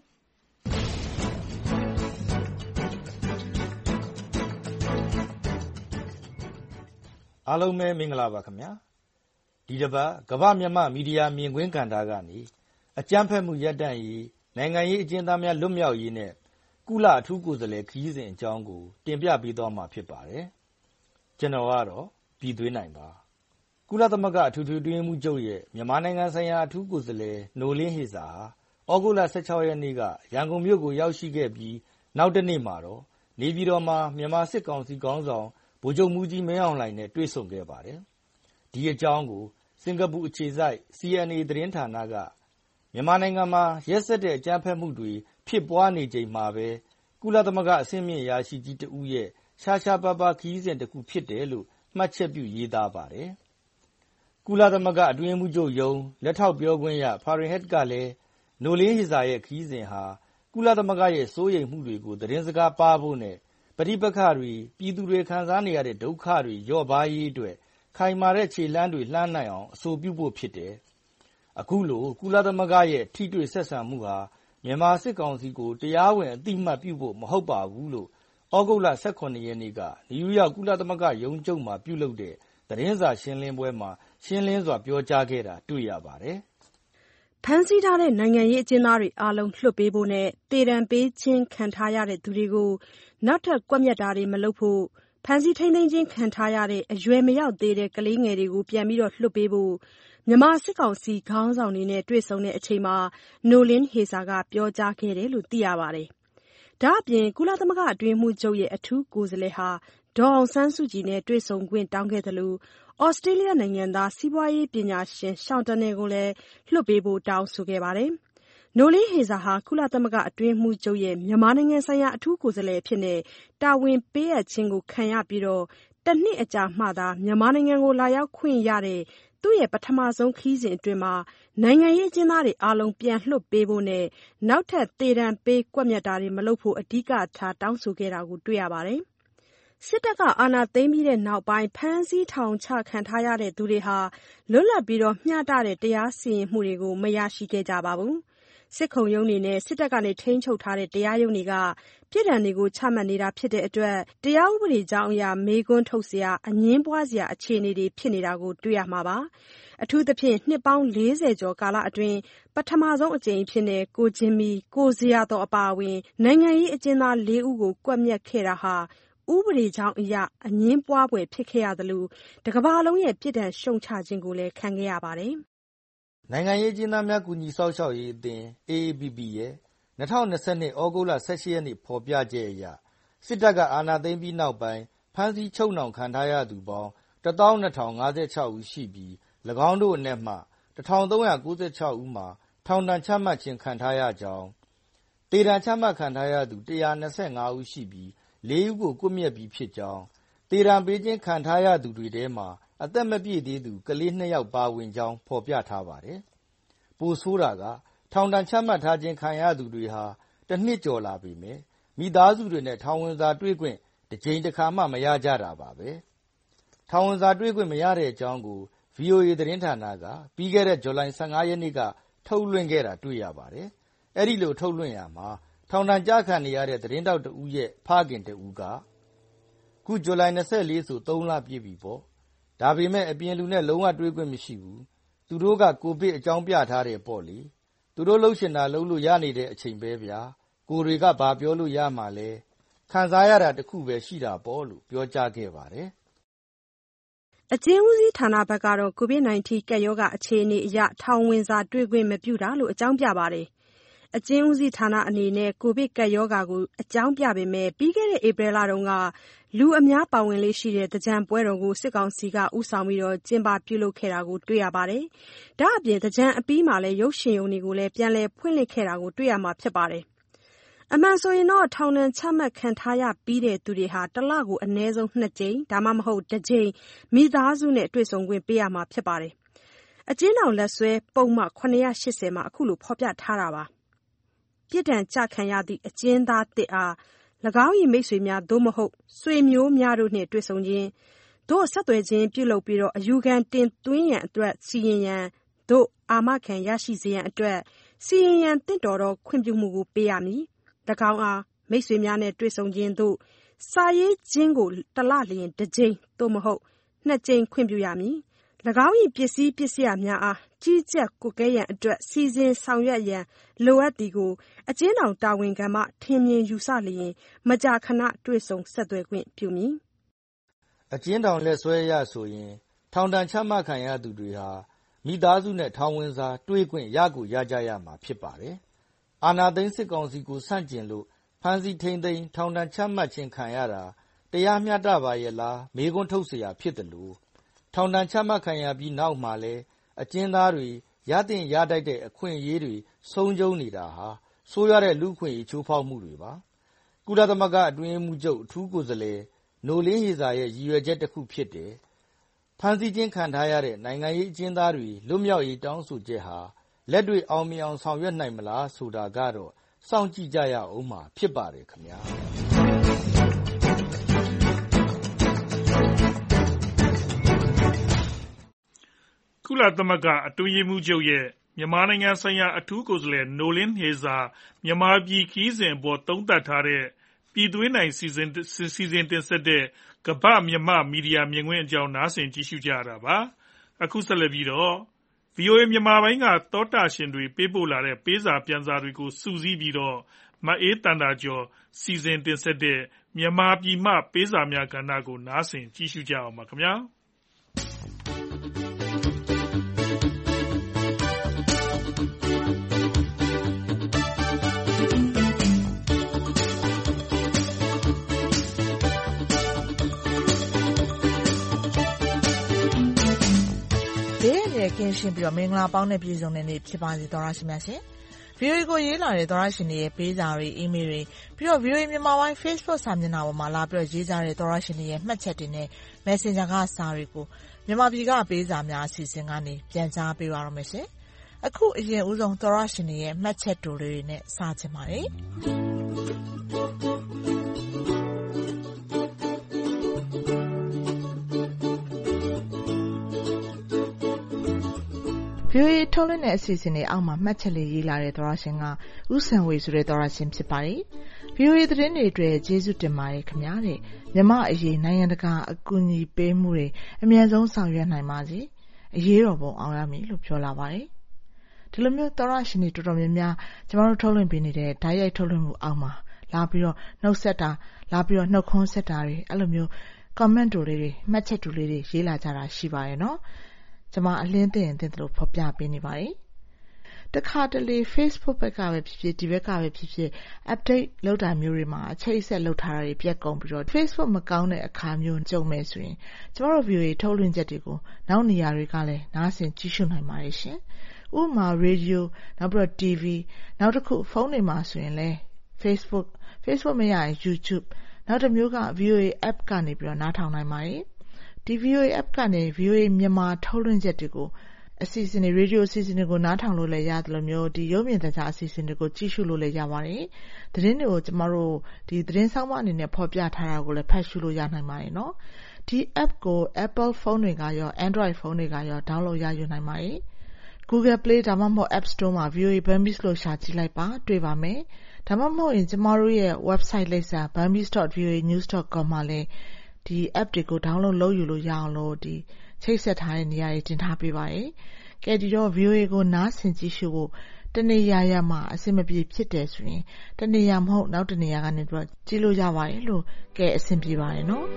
[SPEAKER 18] အားလုံးပဲမင်္ဂလာပါခင်ဗျာ။ဒီတစ်ပတ်ကမ္ဘာမြန်မာမီဒီယာမြင်ကွင်းကဏ္ဍကနေအကြမ်းဖက်မှုရပ်တန့်ရေးနိုင်ငံရေးအကျဉ်းသားများလွတ်မြောက်ရေးနဲ့ကုလအထူးကိုယ်စားလှယ်ခရီးစဉ်အကြောင်းကိုတင်ပြပေးသွားမှာဖြစ်ပါတယ်။ကျွန်တော်ကတော့ပြည်သွေးနိုင်ပါ။ကုလသမဂ္ဂအထူးထွေအတွင်းမှုချုပ်ရဲ့မြန်မာနိုင်ငံဆိုင်ရာအထူးကိုယ်စားလှယ်နိုလင်းဟေဇာဟာဩဂုတ်လ၁၆ရက်နေ့ကရန်ကုန်မြို့ကိုရောက်ရှိခဲ့ပြီးနောက်တစ်နေ့မှာတော့နေပြည်တော်မှာမြန်မာစစ်ကောင်စီခေါင်းဆောင်ဗိုလ်ချုပ်မှူးကြီးမင်းအောင်လှိုင်နဲ့တွေ့ဆုံခဲ့ပါတယ်။ဒီအကြောင်းကိုစင်ကာပူအခြေစိုက် စီ အန် အေ သတင်းဌာနကမြန်မာနိုင်ငံမှာရက်စက်တဲ့အကြမ်းဖက်မှုတွေဖြစ်ပွားနေချိန်မှာပဲကုလသမဂ္ဂအဆင့်မြင့်အရာရှိကြီးတဦးရဲ့ရှားရှားပါးပါးခရီးစဉ်တစ်ခုဖြစ်တယ်လို့မှတ်ချက်ပြုရေးသားပါတယ်။ကုလသမဂ္ဂအတွင်းရေးမှူးချုပ်ရုံးလက်ထောက်ပြောခွင့်ရဖာရင်ဟက်ကလည်းနိုလင်းဟေဇာရဲ့ခရီးစဉ်ဟာကုလသမဂ္ဂရဲ့စိုးရိမ်မှုတွေကိုသတင်းစကားပါဖို့နဲ့ပဋိပက္ခတွေပြည်သူတွေခံစားနေရတဲ့ဒုက္ခတွေလျော့ပါးရေးအတွက်ခိုင်မာတဲ့ခြေလှမ်းတွေလှမ်းနိုင်အောင်အဆိုပြုဖို့ဖြစ်တယ်။အခုလိုကုလသမဂ္ဂရဲ့ထိတွေ့ဆက်ဆံမှုဟာမြန်မာစစ်ကောင်စီကိုတရားဝင်အသိအမှတ်ပြုဖို့မဟုတ်ပါဘူးလို့ဩဂုတ်လ၁၇ရက်နေ့ကနယူးယောက်ကုလသမဂ္ဂရုံးချုပ်မှာပြုလုပ်တဲ့သတင်းစာရှင်းလင်းပွဲမှာရှင်းလင်းစွာပြောကြားခဲ့တာတွေ့ရပါတယ်
[SPEAKER 19] ။ဖမ်းဆီးထားတဲ့နိုင်ငံရေးအကျဉ်းသားတွေအားလုံးလွှတ်ပေးဖို့နဲ့တေတံပေးခြင်းခံထားရတဲ့သူတွေကိုနောက်ထပ်ကွပ်မျက်တာတွေမလုပ်ဖို့ဖမ်းဆီးထိန်းသိမ်းခြင်းခံထားရတဲ့အရွယ်မရောက်သေးတဲ့ကလေးငယ်တွေကိုပြန်ပြီးတော့လွှတ်ပေးဖို့မြန်မာစစ်ကောင်စီခေါင်းဆောင်တွေနဲ့တွေ့ဆုံတဲ့အချိန်မှာနိုလင်းဟေဇာကပြောကြားခဲ့တယ်လို့သိရပါတယ်။ဒါ့အပြင်ကုလသမဂ္ဂအတွင်းမှုချုပ်ရဲ့အထူးကိုယ်စားလှယ်ဟာဒေါ်အောင်ဆန်းစုကြည်နဲ့တွေ့ဆုံခွင့်တောင်းခဲ့တယ်လို့ဩစတြေးလျနိုင်ငံသားစီးပွားရေးပညာရှင်ရှောင်းတနယ်ကိုလည်းလွှတ်ပေးဖို့တောင်းဆိုခဲ့ပါတယ်။နိုလင်းဟေဇာဟာကုလသမဂ္ဂအတွင်းမှုချုပ်ရဲ့မြန်မာနိုင်ငံဆိုင်ရာအထူးကိုယ်စားလှယ်အဖြစ်နဲ့တာဝန်ပေးအပ်ခြင်းကိုခံရပြီးတော့တနှစ်အကြာမှသာမြန်မာနိုင်ငံကိုလာရောက်ခွင့်ရတဲ့သူ့ရဲ့ပထမဆုံးခရီးစဉ်အတွင်းမှာနိုင်ငံရေးအကျဉ်းသားတွေအားလုံးပြန်လွှတ်ပေးဖို့နဲ့နောက်ထပ်သေဒဏ်ပေးကွပ်မျက်တာတွေမလုပ်ဖို့အဓိကထားတောင်းဆိုခဲ့တာကိုတွေ့ရပါတယ်။စစ်တပ်ကအာဏာသိမ်းပြီးတဲ့နောက်ပိုင်းဖမ်းဆီးထောင်ချခံထားရတဲ့သူတွေဟာလွတ်လပ်ပြီးတော့မျှတတဲ့တရားစီရင်မှုတွေကိုမရရှိခဲ့ကြပါဘူး။စစ်ခုံရုံးတွေနဲ့စစ်တပ်ကနေထိန်းချုပ်ထားတဲ့တရားရုံးတွေကပြည်ထန်တွေကိုချမှတ်နေတာဖြစ်တဲ့အတွက်တရားဥပဒေကြောင်းအရာမေးခွန်းထုတ်စရာအငင်းပွားစရာအခြေအနေတွေဖြစ်နေတာကိုတွေ့ရမှာပါ။အထူးသဖြင့်နှစ်ပေါင်းလေးဆယ်ကျော်ကာလအတွင်းပထမဆုံးအကြိမ်ဖြစ်တဲ့ကိုဂျင်မီကိုဇေယျတော်အပါအဝင်နိုင်ငံရေးအကျဉ်းသားလေးဦးကိုကွပ်မျက်ခဲ့တာဟာဥပဒေကြောင်းအရာအငင်းပွားပွဲဖြစ်ခဲ့ရသလိုတကမ္ဘာလုံးရဲ့ပြည်ထန်ရှုံချခြင်းကိုလည်းခံခဲ့ရပါတယ်
[SPEAKER 18] ။နိုင်ငံရေးအကျဉ်းသားများကူညီစောင့်ရှောက်ရေးအသင်း အေ အေ ပီ ပီ ရဲ့၂၀၂၂ဩဂုတ်လ၁၈ရက်နေ့ဖော်ပြချက်အရစစ်တပ်ကအာဏာသိမ်းပြီးနောက်ပိုင်းဖမ်းဆီးချုပ်နှောင်ခံထားရသူပေါင်းတသောင်းနှစ်ထောင်ငါးဆယ်ခြောက်ဦးရှိပြီး၎င်းတို့အနက်မှတထောင်သုံးရာကိုးဆယ်ခြောက်ဦးမှာထောင်ဒဏ်ချမှတ်ခြင်းခံထားရကြောင်းတေဒဏ်ချမှတ်ခံထားရသူ၁၂၅ဦးရှိပြီးလေးဦးကိုကွပ်မျက်ပြီးဖြစ်ကြောင်းတေဒဏ်ပေးခြင်းခံထားရသူတွေထဲမှာအသက်မပြည့်သေးသူကလေးနှစ်ယောက်ပါဝင်ကြောင်းဖော်ပြထားပါတယ်။ပိုဆိုးတာကထောင်ဒဏ်ချမှတ်ထားခြင်းခံရသူတွေဟာတစ်နှစ်ကျော်လာပြီမယ်မိသားစုတွေနဲ့ထောင်ဝင်စာတွေ့ခွင့်တစ်ကြိမ်တစ်ခါမှမရကြတာပါပဲ။ထောင်ဝင်စာတွေ့ခွင့်မရတဲ့အကြောင်းကို ဗီအိုအေ သတင်းဌာနကပြီးခဲ့တဲ့ဇူလိုင်၁၅ရက်နေ့ကထုတ်လွှင့်ခဲ့တာတွေ့ရပါတယ်။အဲ့ဒီလိုထုတ်လွှင့်ရမှာထောင်ဒဏ်ကျခံနေရတဲ့သတင်းတောက်တဦးရဲ့ဖခင်တဦးကခုဇူလိုင်၂၄ဆိုသုံးလပြည့်ပြီပေါ့။ဒါပေမဲ့အပြင်လူနဲ့လုံးဝတွေ့ခွင့်မရှိဘူး။သူတို့ကကိုဗစ်အကြောင်းပြထားတယ်ပေါ့လေ။သူတို့လှုပ်ရှင်တာလှုပ်လို့ရနေတဲ့အချိန်ပဲဗျာ။ကိုတွေကဘာပြောလို့ရမှာလဲခံစားရတာတစ်ခုပဲရှိတာပေါ့လို့ပြောကြားခဲ့ပါတယ်
[SPEAKER 19] ။အကျဉ်းဦးစီးဌာနဘက်ကတော့ ကိုဗစ် 19 ကပ်ရောဂါအခြေအနေအရထောင်ဝင်စာတွေ့ခွင့်မပြုတာလို့အကြောင်းပြပါတယ်။အကျဉ်းဦးစီးဌာနအနေနဲ့ကိုဗစ်ကပ်ရောဂါကိုအကြောင်းပြပေမဲ့ပြီးခဲ့တဲ့ဧပြီလတုန်းကလူအများပါဝင်လေးရှိတဲ့သင်္ကြန်ပွဲတော်ကိုစစ်ကောင်စီကဦးဆောင်ပြီးကျင်းပပြုလုပ်ခဲ့တာကိုတွေ့ရပါတယ်။ဒါ့အပြင်သင်္ကြန်အပြီးမှာလည်းရုပ်ရှင်ရုံတွေကိုလည်းပြန်လည်ဖွင့်လှစ်ခဲ့တာကိုတွေ့ရမှာဖြစ်ပါတယ်။အမှန်ဆိုရင်တော့ထောင်ဒဏ်ချမှတ်ခံထားရပြီးတဲ့သူတွေဟာတစ်လကိုအနည်းဆုံးနှစ်ကြိမ်ဒါမှမဟုတ်တစ်ကြိမ်မိသားစုနဲ့တွေ့ဆုံခွင့်ပေးရမှာဖြစ်ပါတယ်။အကျဉ်းထောင်လက်စွဲပုံမှန်ခုနှစ်ရာ၈၀မှာအခုလိုဖော်ပြထားတာပါ။ပြစ်ဒဏ်ကျခံရသည့်အကျဉ်းသားတစ်အား၎င်း၏မိတ်ဆွေများသို့မဟုတ်ဆွေမျိုးများတို့နှင့်တွေ့ဆုံခြင်းတို့ဆက်သွယ်ခြင်းပြုလုပ်ပြီးတော့အယူခံတင်သွင်းရန်အတွက်စီရင်ရန်တို့အာမခံရရှိစေရန်အတွက်စီရင်ရန်တင့်တော်သောခွင့်ပြုမှုကိုပေးရမည်၎င်းအားမိတ်ဆွေများနဲ့တွေ့ဆုံခြင်းတို့စာရေးခြင်းကိုတစ်လလျင်တစ်ကြိမ်သို့မဟုတ်နှစ်ကြိမ်ခွင့်ပြုရမည်၎င်း၏ပစ္စည်းပစ္စယများအားကြီးကြပ်ကွပ်ကဲရန်အတွက်စီစဉ်ဆောင်ရွက်ရန်လိုအပ်သည်ကိုအကျဉ်းထောင်တာဝန်ခံမှထင်မြင်ယူဆလျင်မကြာခဏတွေ့ဆုံဆက်သွယ်ခွင့်ပြုမည်
[SPEAKER 18] အကျဉ်းထောင်လက်စွဲရဆိုရင်ထောင်ဒဏ်ချမှတ်ခံရသူတွေဟာမိသားစုနဲ့ထောင်ဝင်စာတွေ့ခွင့်ရကိုရကြရမှာဖြစ်ပါတယ်အာဏာသိမ်းစစ်ကောင်စီကိုဆန့်ကျင်လို့ဖမ်းဆီးထိန်းသိမ်းထောင်ဒဏ်ချမှတ်ခြင်းခံရတာတရားမျှတပါရဲ့လားမေးခွန်းထုတ်เสียဖြစ်တယ်လို့ထောင်ဒဏ်ချမှတ်ခံရပြီးနောက်မှာလဲအကျဉ်းသားတွေရတဲ့ရတိုက်တဲ့အခွင့်အရေးတွေဆုံးရှုံးနေတာဟာဆိုးရတဲ့လူခွင့်ရေးချိုးဖောက်မှုတွေပါကုလသမဂ္ဂအတွင်းရေးမှူးချုပ်အထူးကိုယ်စားလှယ်နိုလင်းဟေဇာရဲ့ရည်ရွယ်ချက်တစ်ခုဖြစ်တယ်ဖမ်းဆီးခြင်းခံထားရတဲ့နိုင်ငံရေးအကျဉ်းသားတွေလွတ်မြောက်ရေးတောင်းဆိုချက်ဟာလက်တွေ့အောင်မြင်အောင်ဆောင်ရွက်နိုင်မလားဆိုတာကတော့စောင့်ကြည့်ကြရအောင်မှာဖြစ်ပါတယ်ခင်ဗျာ
[SPEAKER 2] ကုလသမဂ္ဂအတွင်းရေးမှူးချုပ်ရဲ့မြန်မာနိုင်ငံဆိုင်ရာအထူးကိုယ်စားလှယ်နိုလင်းဟေဇာမြန်မာပြည်ခီးစဉ်အပေါ်သုံးသပ်ထားတဲ့ပြည်သွင်းနိုင်စီစဉ်စီစဉ်တင်ဆက်တဲ့ကမ္ဘာမြန်မာမီဒီယာမြင်ကွင်းအကြောင်းနားဆင်ကြည့်ရှုကြရတာပါအခုဆက်လက်ပြီးတော့ ဗွီအိုအေ မြန်မာပိုင်းကသောတာရှင်တွေပေးပို့လာတဲ့ပေးစာပြန်စာတွေကိုစုစည်းပြီးတော့မအေးတန်တာကျော်စီစဉ်တင်ဆက်တဲ့မြန်မာပြည်မှပေးစာများကဏ္ဍကိုနားဆင်ကြည့်ရှုကြအောင်ပါခင်ဗျာ
[SPEAKER 5] ကင်းရှင်းပြီးတော့မင်္ဂလာပေါင်းနဲ့ပြည်စုံတဲ့နေ့ဖြစ်ပါစေသောရရှိမြတ်ရှင်။ VOA ကိုရေးလာတဲ့သောရရှင်တွေရဲ့ပေးစာတွေအီးမေးလ်တွေပြီးတော့ VOA မြန်မာပိုင်း Facebook စာမျက်နှာပေါ်မှာလာပြီးတော့ရေးကြတဲ့သောရရှင်တွေရဲ့မှတ်ချက်တွေနဲ့ Messenger ကစာတွေကိုမြန်မာပြည်ကပေးစာများအစီအစဉ်ကနေပြန်ကြားပေးပါရမယ်ရှင်။အခုအရင်ဦးဆုံးသောရရှင်တွေရဲ့မှတ်ချက်တွေနဲ့စချင်ပါတယ်။ VOA ထုတ်လွှင့်တဲ့အစီအစဉ်တွေအောက်မှာမှတ်ချက်လေးရေးလာတဲ့သောရရှင်ကဦးစံဝေဆိုတဲ့သောရရှင်ဖြစ်ပါတယ်။ VOA သတင်းတွေအတွက်ကျေးဇူးတင်ပါတယ်ခင်ဗျာတဲ့။မြန်မာအရေးနိုင်ငံတကာအကူအညီပေးမှုတွေအမြန်ဆုံးဆောင်ရွက်နိုင်ပါစေ။အရေးတော်ပုံအောင်ရမည်လို့ပြောလာပါတယ်။ဒီလိုမျိုးသောရရှင်တွေတော်တော်များများကျမတို့ထုတ်လွှင့်ပေးနေတဲ့ဓာတ်ရိုက်ထုတ်လွှင့်မှုအောက်မှာလာပြီးတော့နှုတ်ဆက်တာလာပြီးတော့နှုတ်ခွန်းဆက်တာတွေအဲ့လိုမျိုး comment တွေတွေမှတ်ချက်တွေလေးတွေရေးလာကြတာရှိပါရဲ့နော်။ကျမအလင်းသိရင်သိတယ်လို့ဖော်ပြပေးနေပါတယ်။တခါတလေ Facebook ဘက်ကပဲဖြစ်ဖြစ်ဒီဘက်ကပဲဖြစ်ဖြစ် update လုပ်တာမျိုးတွေမှာအချိတ်အဆက်လုပ်ထားတာတွေပြတ်ကုန်ပြီးတော့ Facebook မကောင်းတဲ့အခါမျိုးကြုံမယ်ဆိုရင်ကျမတို့ video ထုတ်လွှင့်ချက်တွေကိုနောက်နေရာတွေကလည်းနားဆင်ကြည့်ရှုနိုင်ပါတယ်ရှင်။ဥပမာ radio နောက်ပြီးတော့ တီဗီ နောက်တစ်ခုဖုန်းတွေမှာဆိုရင်လည်း Facebook Facebook မရရင် YouTube နောက်တစ်မျိုးက VOA app ကနေပြီးတော့နားထောင်နိုင်ပါတယ်။ဒီ VOA app ကနေ VOA မြန်မာထုတ်လွှင့်ချက်တွေကိုအစီအစဉ်တွေ radio အစီအစဉ်တွေကိုနားထောင်လို့လည်းရတယ်လို့မျိုးဒီရုပ်မြင်သံကြားအစီအစဉ်တွေကိုကြည့်ရှုလို့လည်းရပါတယ်။သတင်းတွေကိုကျမတို့ဒီသတင်းဆောင်မအနေနဲ့ဖော်ပြထားတာကိုလည်းဖတ်ရှုလို့ရနိုင်ပါတယ်နော်။ဒီ app ကို Apple ဖုန်းတွေကရော Android ဖုန်းတွေကရော download ရယူနိုင်ပါတယ်။ Google Play ဒါမှမဟုတ် App Store မှာ VOA Burmese လို့ရှာကြည့်လိုက်ပါတွေ့ပါမယ်။ဒါမှမဟုတ်ရင်ကျမတို့ရဲ့ website လိပ်စာ burmese dot v o a news dot com မှာလည်းဒီ app တွေကို download လုပ်ယူလို့ရအောင်လို့ဒီချိတ်ဆက်ထားတဲ့နေရာတွေတင်ထားပေးပါတယ်။ကဲဒီတော့ VOA ကိုနားဆင်ကြည့်ရှုဖို့တနေရာရမှာအဆင်မပြေဖြစ်တယ်ဆိုရင်တနေရာမဟုတ်နောက်တနေရာကနေပြီးတော့ကြည့်လို့ရပါတယ်လို့ကဲအဆင်ပြေပါတယ်နော်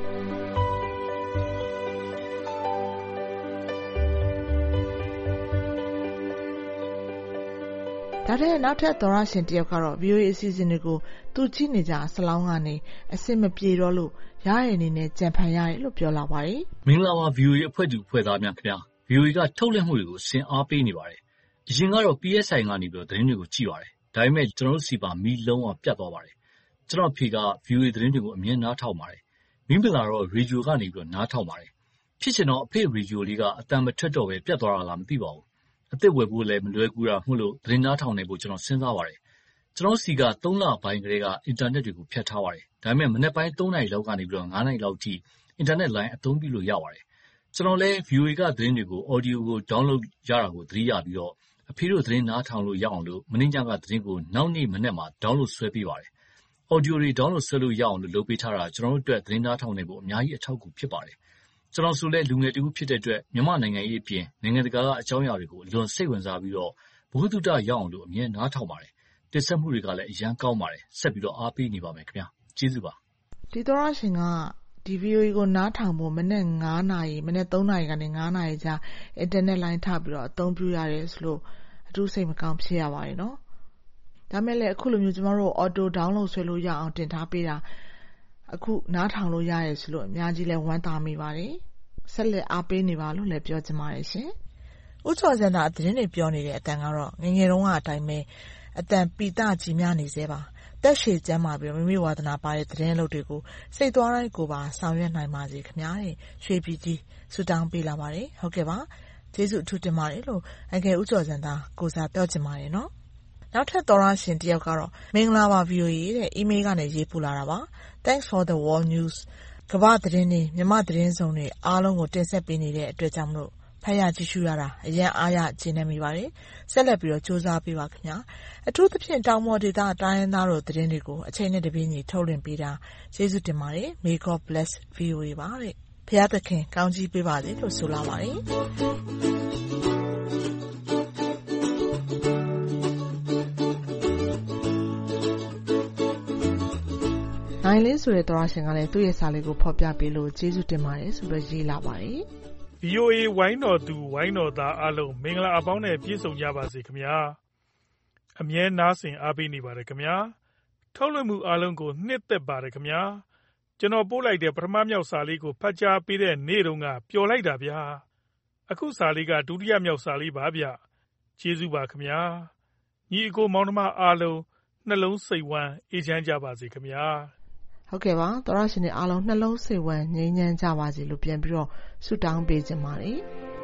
[SPEAKER 5] ဒါတဲ့နောက်ထပ်သောရရှင်တယောက်ကတော့ ဗီအိုအေ အစီအစဉ်တွေကိုသူကြည့်နေကြဆလောင်းကနေအဆင်မပြေတော့လို့ရရအနေနဲ့ကြံဖန်ရတယ်လို့ပြောလာပါတယ်
[SPEAKER 20] ။မင်္ဂလာပါ ဗီအိုအေ အဖွဲ့သူအဖွဲ့သားများခင်ဗျာ။ ဗီအိုအေကထုတ်လွှင့်မှုတွေကိုအစဉ်အားပေးနေပါတယ်။အရင်ကတော့ ပီ အက်စ် အိုင် ကနေပြီးတော့သတင်းတွေကိုကြည့်ပါတယ်။ဒါပေမဲ့ကျွန်တော်တို့စီပါမီလုံးဝပြတ်သွားပါတယ်။ကျွန်တော်ဖေက ဗီအိုအေ သတင်းတွေကိုအမြဲနားထောင်ပါတယ်။မိမလာတော့ရေဒီယိုကနေပြီးတော့နားထောင်ပါတယ်။ဖြစ်ချင်တော့အဖေရေဒီယိုလေးကအတန်မထွက်တော့ပဲပြတ်သွားတာလားမသိပါဘူး။အသက်ဝယ်ဖို့လည်းမလွယ်ကူတာမှုလို့သတင်းနားထောင်နေဖို့ကျွန်တော်စဉ်းစားပါတယ်။ကျွန်တော်စီကသုံးလပိုင်းကလေးကအင်တာနက်တွေကိုဖြတ်ထားပါတယ်။ဒါပေမဲ့မနေ့ပိုင်းသုံးနာရီလောက်ကနေပြီးတော့ငါးနာရီလောက်ထိအင်တာနက်လိုင်းအသုံးပြုလို့ရပါတယ်။ကျွန်တော်လည်း ဗီအိုအေ ကသတင်းတွေကို audio ကို download ရတာကိုသတိရပြီးတော့အဖေတို့သတင်းနားထောင်လို့ရအောင်လို့မင်းညကသတင်းကိုနောက်နေ့မနေ့မှာ download ဆွဲပေးပါတယ်။ audio တွေ download ဆွဲလို့ရအောင်လို့လုပ်ပေးထားတာကျွန်တော်တို့အတွက်သတင်းနားထောင်နေဖို့အများကြီးအထောက်အကူဖြစ်ပါတယ်။ကျွန်တော်ဆိုလဲလူငယ်တူဖြစ်တဲ့အတွက်မြန်မာနိုင်ငံရေးအပြင်နိုင်ငံတကာကအကြောင်းအရာတွေကိုအလွန်စိတ်ဝင်စားပြီးတော့ဘုဟုတုတရအောင်လို့အမြဲနားထောင်ပါတယ်။တင်ဆက်မှုတွေကလည်းအရန်ကောင်းပါတယ်။ဆက်ပြီးတော့အားပေးနေပါမယ်ခင်ဗျာ။ကျေးဇူးပါ
[SPEAKER 5] ။ဒီသောရရှင်ကဒီ ဗီအိုအေ ကိုနားထောင်ဖို့မနေ့ငါးနာရီမနေ့သုံးနာရီကနေငါးနာရီကြာအင်တာနက်လိုင်းထပ်ပြီးတော့အသုံးပြုရတယ်ဆိုလို့အထူးစိတ်မကောင်းဖြစ်ရပါတယ်နော်။ဒါမဲ့လည်းအခုလိုမျိုးကျမတို့ auto download ဆွဲလို့ရအောင်တင်ထားပေးတာအခုနားထောင်လို့ရတယ်ဆိုလို့အများကြီးလည်းဝမ်းသာမိပါတယ်။ဆက်လက်အားပေးနေပါလို့လည်းပြောချင်ပါတယ်ရှင်။ဦးကျော်စံသာသတင်းတွေပြောနေတဲ့အတန်ကတော့ငငယ်တုန်းကအတိုင်းပဲအတန်ပီတကြီးများနေစေပါ။တက်ရှည်ကျမ်းမာပြီးမိမိဝါသနာပါတဲ့သတင်းအလုပ်တွေကိုစိတ်သွားတိုင်းကိုပါဆောင်ရွက်နိုင်ပါစေခင်ဗျာတဲ့ရွှေပြည်ကြီးဆုတောင်းပေးလာပါတယ်ဟုတ်ကဲ့ပါကျေးဇူးအထူးတင်ပါတယ်လို့အငယ်ဦးကျော်စံသာကိုစားပြောချင်ပါတယ်နော်နောက်ထပ်သောရရှင်တယောက်ကတော့မင်္ဂလာပါ ဗီအိုအေ တဲ့ email ကနေရေးပို့လာတာပါ Thanks for the world news ကမ္ဘာသတင်းတွေမြန်မာသတင်းစုံတွေအားလုံးကိုတင်ဆက်ပေးနေတဲ့အတွက်ကြောင့်မလို့ဖတ်ရကြည့်ရှုရတာအရင်အားရခြင်းနဲ့မိပါတယ်ဆက်လက်ပြီးတော့စူးစမ်းပေးပါခင်ဗျာအထူးသဖြင့်တောင်ပေါ်ဒေသတိုင်းရင်းသားတို့သတင်းတွေကိုအချိန်နဲ့တပြေးညီထုတ်လွှင့်ပေးတာကျေးဇူးတင်ပါတယ် May God bless ဗီအိုအေ ပါတဲ့ဘုရားသခင်ကောင်းကြီးပေးပါစေလို့ဆိုလာပါတယ်နိုင်လေးဆိုတဲ့သောရရှင်ကလည်းသူ့ရဲ့စာလေးကိုဖော်ပြပေးလို့ကျေးဇူးတင်ပါတယ်ဆိုပြီးရေးလာပါတယ်
[SPEAKER 2] ဗီအိုအေ ဝိုင်းတော်သူဝိုင်းတော်သားအားလုံးမင်္ဂလာအပေါင်းနဲ့ပြည့်စုံကြပါစေခင်ဗျာအမြဲနားဆင်အားပေးနေပါတယ်ခင်ဗျာထုတ်လွှင့်မှုအားလုံးကိုနှစ်သက်ပါတယ်ခင်ဗျာကျွန်တော်ပို့လိုက်တဲ့ပထမမြောက်စာလေးကိုဖတ်ကြားပေးတဲ့နေ့တုန်းကပျော်လိုက်တာဗျာအခုစာလေးကဒုတိယမြောက်စာလေးပါဗျကျေးဇူးပါခင်ဗျာညီအကိုမောင်နှမအားလုံးနှလုံးစိတ်ဝမ်းအေးချမ်းကြပါစေခင်ဗျာ
[SPEAKER 5] ဟုတ်ကဲ့ပါသောရရှင်တွေအားလုံးနှလုံးစိတ်ဝမ်းငြိမ်းချမ်းကြပါစေလို့ပြန်ပြီးတော့ဆုတောင်းပေးခြင်းပါတယ်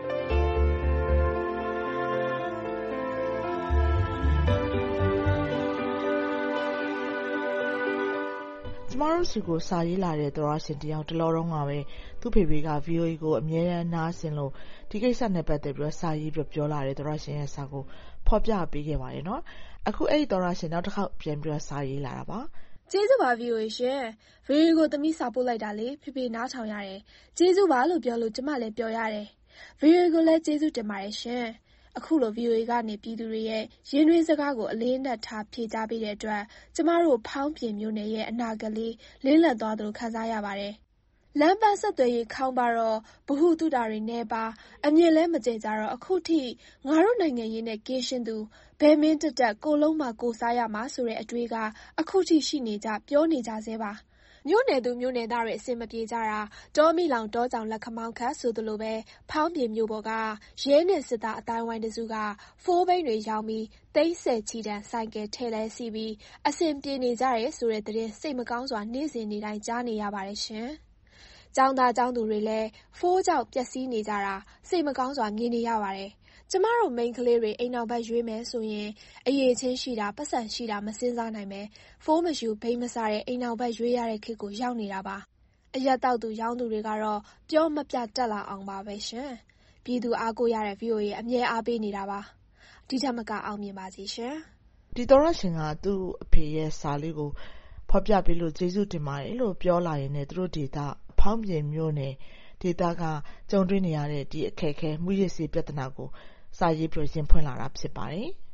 [SPEAKER 5] ကျမတို့စီကိုစာရေးလာတဲ့သောရရှင်တယောက်တလောတော့ငါပဲသူ့ဖေဖေက ဗီအိုအေ ကိုအမြဲတမ်းနားဆင်လို့ဒီကိစ္စနဲ့ပတ်သက်ပြီးတော့စာရေးပြီးပြောလာတဲ့သောရရှင်ရဲ့စာကိုဖော်ပြပေးခဲ့ပါတယ်နော်အခုအဲ့ဒီသောရရှင်နောက်တစ်ခေါက်ပြန်ပြီးတော့စာရေးလာတာပါ
[SPEAKER 21] ကျေးဇူးပါ ဗီအိုအေ ရှင်ဗီအိုအေ ကိုသမီးစာပို့လိုက်တာလေဖေဖေနားထောင်ရတယ်ကျေးဇူးပါလို့ပြောလို့ကျမလည်းပြောရတယ်ဗီအိုအေ ကိုလည်းကျေးဇူးတင်ပါတယ်ရှင်အခုလို ဗီအိုအေ ကနေပြည်သူတွေရဲ့ရင်းနှီးစကားကိုအလေးနက်ထားဖြေကြားပေးတဲ့အတွက်ကျမတို့ဖောင်းပြင်မျိုးနယ်ရဲ့အနာဂတ်လေးလင်းလက်သွားသလိုခံစားရပါတယ်လမ်းပန်းဆက်သွယ်ရေးခေါင်းပါတော့ဘဟုတုတာတွေနဲ့ပါအမြင်လဲမကျကြတော့အခုထိငါတို့နိုင်ငံရေးနဲ့ကင်းရှင်းသူဘဲမင်းတက်တက်ကိုလုံးမှာကိုစားရမှာဆိုတဲ့အတွေးကအခုထိရှိနေကြပြောနေကြသေးပါမြို့နယ်သူမြို့နယ်သားတွေအစင်မပြေကြတာတောမီလောင်တောကြောင်လက်ခမောင်းခတ်ဆိုသလိုပဲဖောင်းပြေမြို့ပေါ်ကရဲနဲ့စစ်သားအတိုင်းဝိုင်းတစုကဖိုးဘိန်းတွေရောင်းပြီးသိန်းဆယ်ချီတန်ဆိုင်ကယ်ထဲလဲစီပြီးအစင်ပြေနေကြရဲဆိုတဲ့သတင်းစိတ်မကောင်းစွာနေ့စဉ်နေ့တိုင်းကြားနေရပါတယ်ရှင်ကျောင်းသားကျောင်းသူတွေလည်းဖိုးကြောက်ပျက်စီးနေကြတာစိတ်မကောင်းစွာမြင်နေရပါတယ်ကျမတို့မိန်းကလေးတွေအိမ်နောက်ဘက်ရွေးမယ်ဆိုရင်အရေးချင်းရှိတာပတ်စံရှိတာမစင်စားနိုင်ပဲဖိုးမယူဘိန်းမစားတဲ့အိမ်နောက်ဘက်ရွေးရတဲ့ခေတ်ကိုရောက်နေတာပါအရက်တောက်သူရောင်းသူတွေကတော့ပြောမပြတက်လာအောင်ပါပဲရှင်ပြည်သူအားကိုရတဲ့ ဗီအိုအေ အမြဲအားပေးနေတာပါဒီထက်မကအောင်မြင်ပါစေရှင်
[SPEAKER 5] ဒီတော်ရရှင်ကသူ့အဖေရဲ့စာလေးကိုဖော်ပြပေးလို့ကျေးဇူးတင်ပါတယ်လို့ပြောလာရင်လည်းသူတို့ဒေတာဖောင်းပြင်မျိုးနယ်ဒေတာကကြုံတွေ့နေရတဲ့ဒီအခက်အခဲမှုရည်စီပြဿနာကိုစာရေးပြီးရင်ဖွင့်လာတာဖြစ်ပါတယ်။ဒီ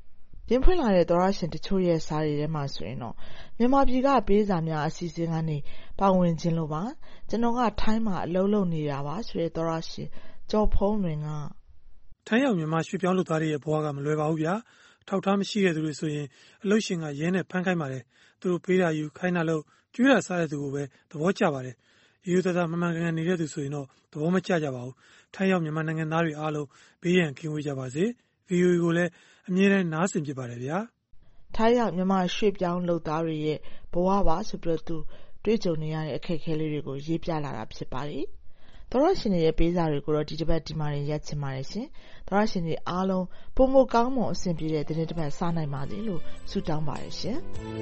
[SPEAKER 5] ရင်ဖွင့်လာတဲ့သောရရှင်တချို့ရဲ့စာတွေထဲမှာဆိုရင်တော့မြန်မာပြည်ကပေးစာများအစီအစဉ်ကနေပါဝင်ခြင်းလို့ပါကျွန်တော်ကထိုင်းမှာအလုပ်လုပ်နေတာပါဆိုတဲ့သောရရှင်ကျော်ဖုံးလွင်က
[SPEAKER 8] ထိုင်းရောက်မြန်မာရွှေပြောင်းလုပ်သားတွေရဲ့ဘဝကမလွယ်ပါဘူးဗျာထောက်ထားမရှိတဲ့သူတွေဆိုရင်အလုပ်ရှင်ကရဲနဲ့ဖမ်းခိုင်းပါတယ်သူတို့ပေးတာယူခိုင်းတာလို့ကျွေးတာစားတဲ့သူကိုပဲသဘောကျပါတယ်ရိုးသားသားမမှန်ကန်ကန်နေတဲ့သူဆိုရင်တော့သဘောမကျကြပါဘူးထိုင်းရောက်မြန်မာနိုင်ငံသားတွေအားလုံးဘေးရန်ကင်းဝေးကြပါစေ ဗီအိုအေ ကိုလည်းအမြဲတမ်းနားဆင်ဖြစ်ပါတယ်ဗျာ
[SPEAKER 5] ထိုင်းရောက်မြန်မာရွှေပြောင်းလုပ်သားတွေရဲ့ဘဝပါဆိုပြီးတော့သူတွေ့ကြုံနေရတဲ့အခက်အခဲလေးတွေကိုရေးပြလာတာဖြစ်ပါတယ်သောရရှင်ရဲ့ပေးစာတွေကိုတော့ဒီတစ်ပတ်ဒီမှာရက်ချင်ပါတယ်ရှင်သောရရှင်တွေအားလုံးပုံမကောင်းမွန်အဆင်ပြေတဲ့ဒီနေ့တစ်ပတ်စားနိုင်ပါစေလို့ဆုတောင်းပါတယ်ရှင်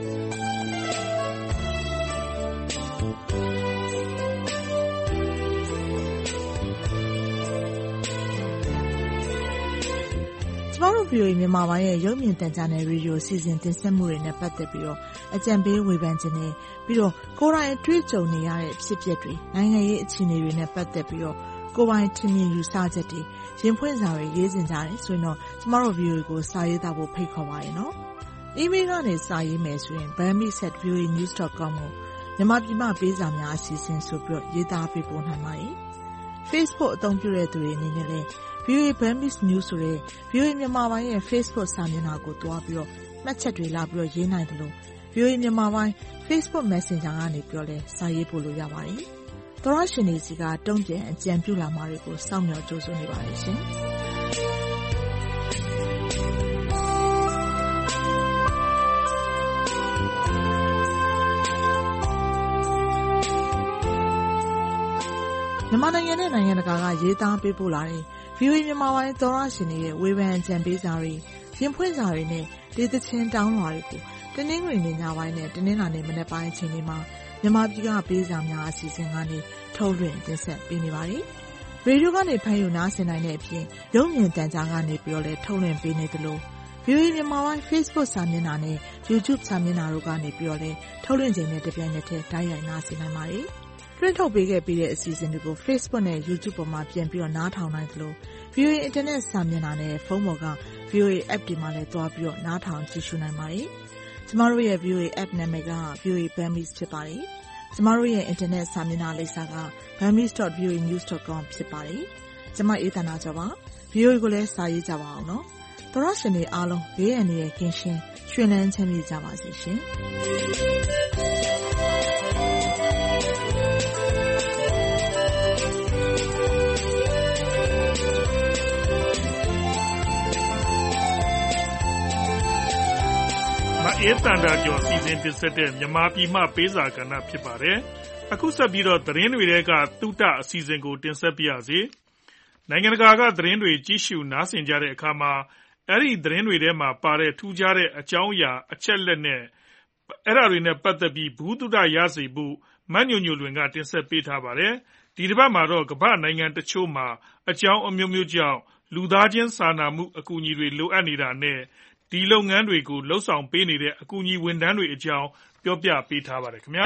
[SPEAKER 5] ကျမတို့ ဗီအိုအေ မြန်မာပိုင်းရဲ့ရုပ်မြင်သံကြားနယ်ရေဒီယိုစီစဉ်တင်ဆက်မှုတွေနဲ့ပတ်သက်ပြီးတော့အကြံပေးဝေဖန်ခြင်းတွေပြီးတော့ကိုယ်တိုင်တွေ့ကြုံနေရတဲ့ဖြစ်ပျက်တွေနိုင်ငံရေးအခြေအနေတွေနဲ့ပတ်သက်ပြီးတော့ကိုယ်ပိုင်ထင်မြင်ယူဆချက်တွေရင်ဖွင့်စာတွေရေးစင်ကြတယ်ဆိုရင်တော့ကျမတို့ ဗီအိုအေ ကိုစာရေးသားဖို့ဖိတ်ခေါ်ပါရနော်။ အီးမေးလ်ကနေစာရေးမယ်ဆိုရင် burmese at v o a news dot com ကိုမြန်မာပြည်မှပေးစာများအစီအစဉ်ဆိုပြီးရေးသားပေးပို့နိုင်ပါတယ်။ Facebook အသုံးပြုတဲ့သူတွေအနေနဲ့လည်းဗီအိုအေ Burmese News ဆိုတဲ့ ဗီအိုအေ မြန်မာပိုင်းရဲ့ Facebook စာမျက်နှာကိုတွားပြီးတော့မှတ်ချက်တွေလာပြီးတော့ရေးနိုင်တယ်လို့ ဗီအိုအေ မြန်မာပိုင်း Facebook Messenger ကနေပြောလဲစာရေးပို့လို့ရပါတယ်။သောရရှင်တွေစီကတုံ့ပြန်အကြံပြုလာမှာတွေကိုစောင့်မျှော်ကြိုးစွနေပါတယ်ရှင်။မြန်မာနိုင်ငံနဲ့နိုင်ငံတကာကရေးသားပေးပို့လာတဲ့ဗီအိုအေမြန်မာပိုင်းသောရရှင်တွေရဲ့ဝေဖန်အကြံပေးစာတွေရင်ဖွင့်စာတွေနဲ့ဒေသချင်းတောင်းလွှာတွေကိုတနင်္ဂနွေနေ့ညပိုင်းနဲ့တနင်္လာနေ့မနက်ပိုင်းအချိန်တွေမှာမြန်မာပြည်ကပေးစာများအစီအစဉ်ကနေထုတ်လွှင့်တင်ဆက်ပေးနေပါတယ်။ရေဒီယိုကနေဖမ်းယူနားဆင်နိုင်တဲ့အပြင်ရုပ်မြင်သံကြားကနေပြီးတော့လည်းထုတ်လွှင့်ပေးနေသလိုဗီအိုအေမြန်မာပိုင်း Facebook စာမျက်နှာနဲ့ YouTube စာမျက်နှာတို့ကနေပြီးတော့လည်းထုတ်လွှင့်ချိန်နဲ့တပြိုင်နက်တည်းတိုက်ရိုက်နားဆင်နိုင်ပါတယ်။တွင်းထုတ်ပေးခဲ့ပြီးတဲ့အစီအစဉ်တွေကို Facebook နဲ့ YouTube ပေါ်မှာပြန်ပြီးတော့နားထောင်နိုင်သလို ဗီအိုအေ Internet စာမျက်နှာနဲ့ဖုန်းပေါ်က ဗီအိုအေ App တွေမှာလည်းသွားပြီးတော့နားထောင်ကြည့်ရှုနိုင်ပါတယ်။ကျမတို့ရဲ့ ဗီအိုအေ App နာမည်က ဗီအိုအေ Burmese ဖြစ်ပါတယ်။ကျမတို့ရဲ့ Internet စာမျက်နှာလိပ်စာက burmese dot v o a news dot com ဖြစ်ပါတယ်။ကျမအေးသန္တာကျော်ပါ။ ဗီအိုအေကိုလည်းစာရေးကြပါအောင်နော်။သောရရှင်တွေအားလုံးဘေးအန္တရာယ်ကင်းရှင်းရွှင်လန်းချမ်းမြေ့ကြပါစေရှင်။
[SPEAKER 2] အေးတန်တာကျော်စီစဉ်တင်ဆက်တဲ့မြန်မာပြည်မှပေးစာကဏ္ဍဖြစ်ပါတယ်။အခုဆက်ပြီးတော့သတင်းတွေကသုတအစီအစဉ်ကိုတင်ဆက်ပြရစီ။နိုင်ငံတကာကသတင်းတွေကြည့်ရှုနားဆင်ကြတဲ့အခါမှာအဲ့ဒီသတင်းတွေထဲမှာပါတဲ့ထူးခြားတဲ့အကြောင်းအရာအချက်လက်နဲ့အဲ့ဒါတွေနဲ့ပတ်သက်ပြီးဘူးသုတရစေဖို့မညိုညိုလွင်ကတင်ဆက်ပေးထားပါတယ်။ဒီတစ်ပတ်မှာတော့ကမ္ဘာနိုင်ငံတချို့မှာအကြောင်းအမျိုးမျိုးကြောင့်လူသားချင်းစာနာမှုအကူအညီတွေလိုအပ်နေတာနဲ့ဒီလုပ်ငန်းတွေကိုလှုပ်ဆောင်ပေးနေတဲ့အကူအညီဝန်ထမ်းတွေအကြောင်းပြောပြပေးထားပါတယ်ခင်ဗျာ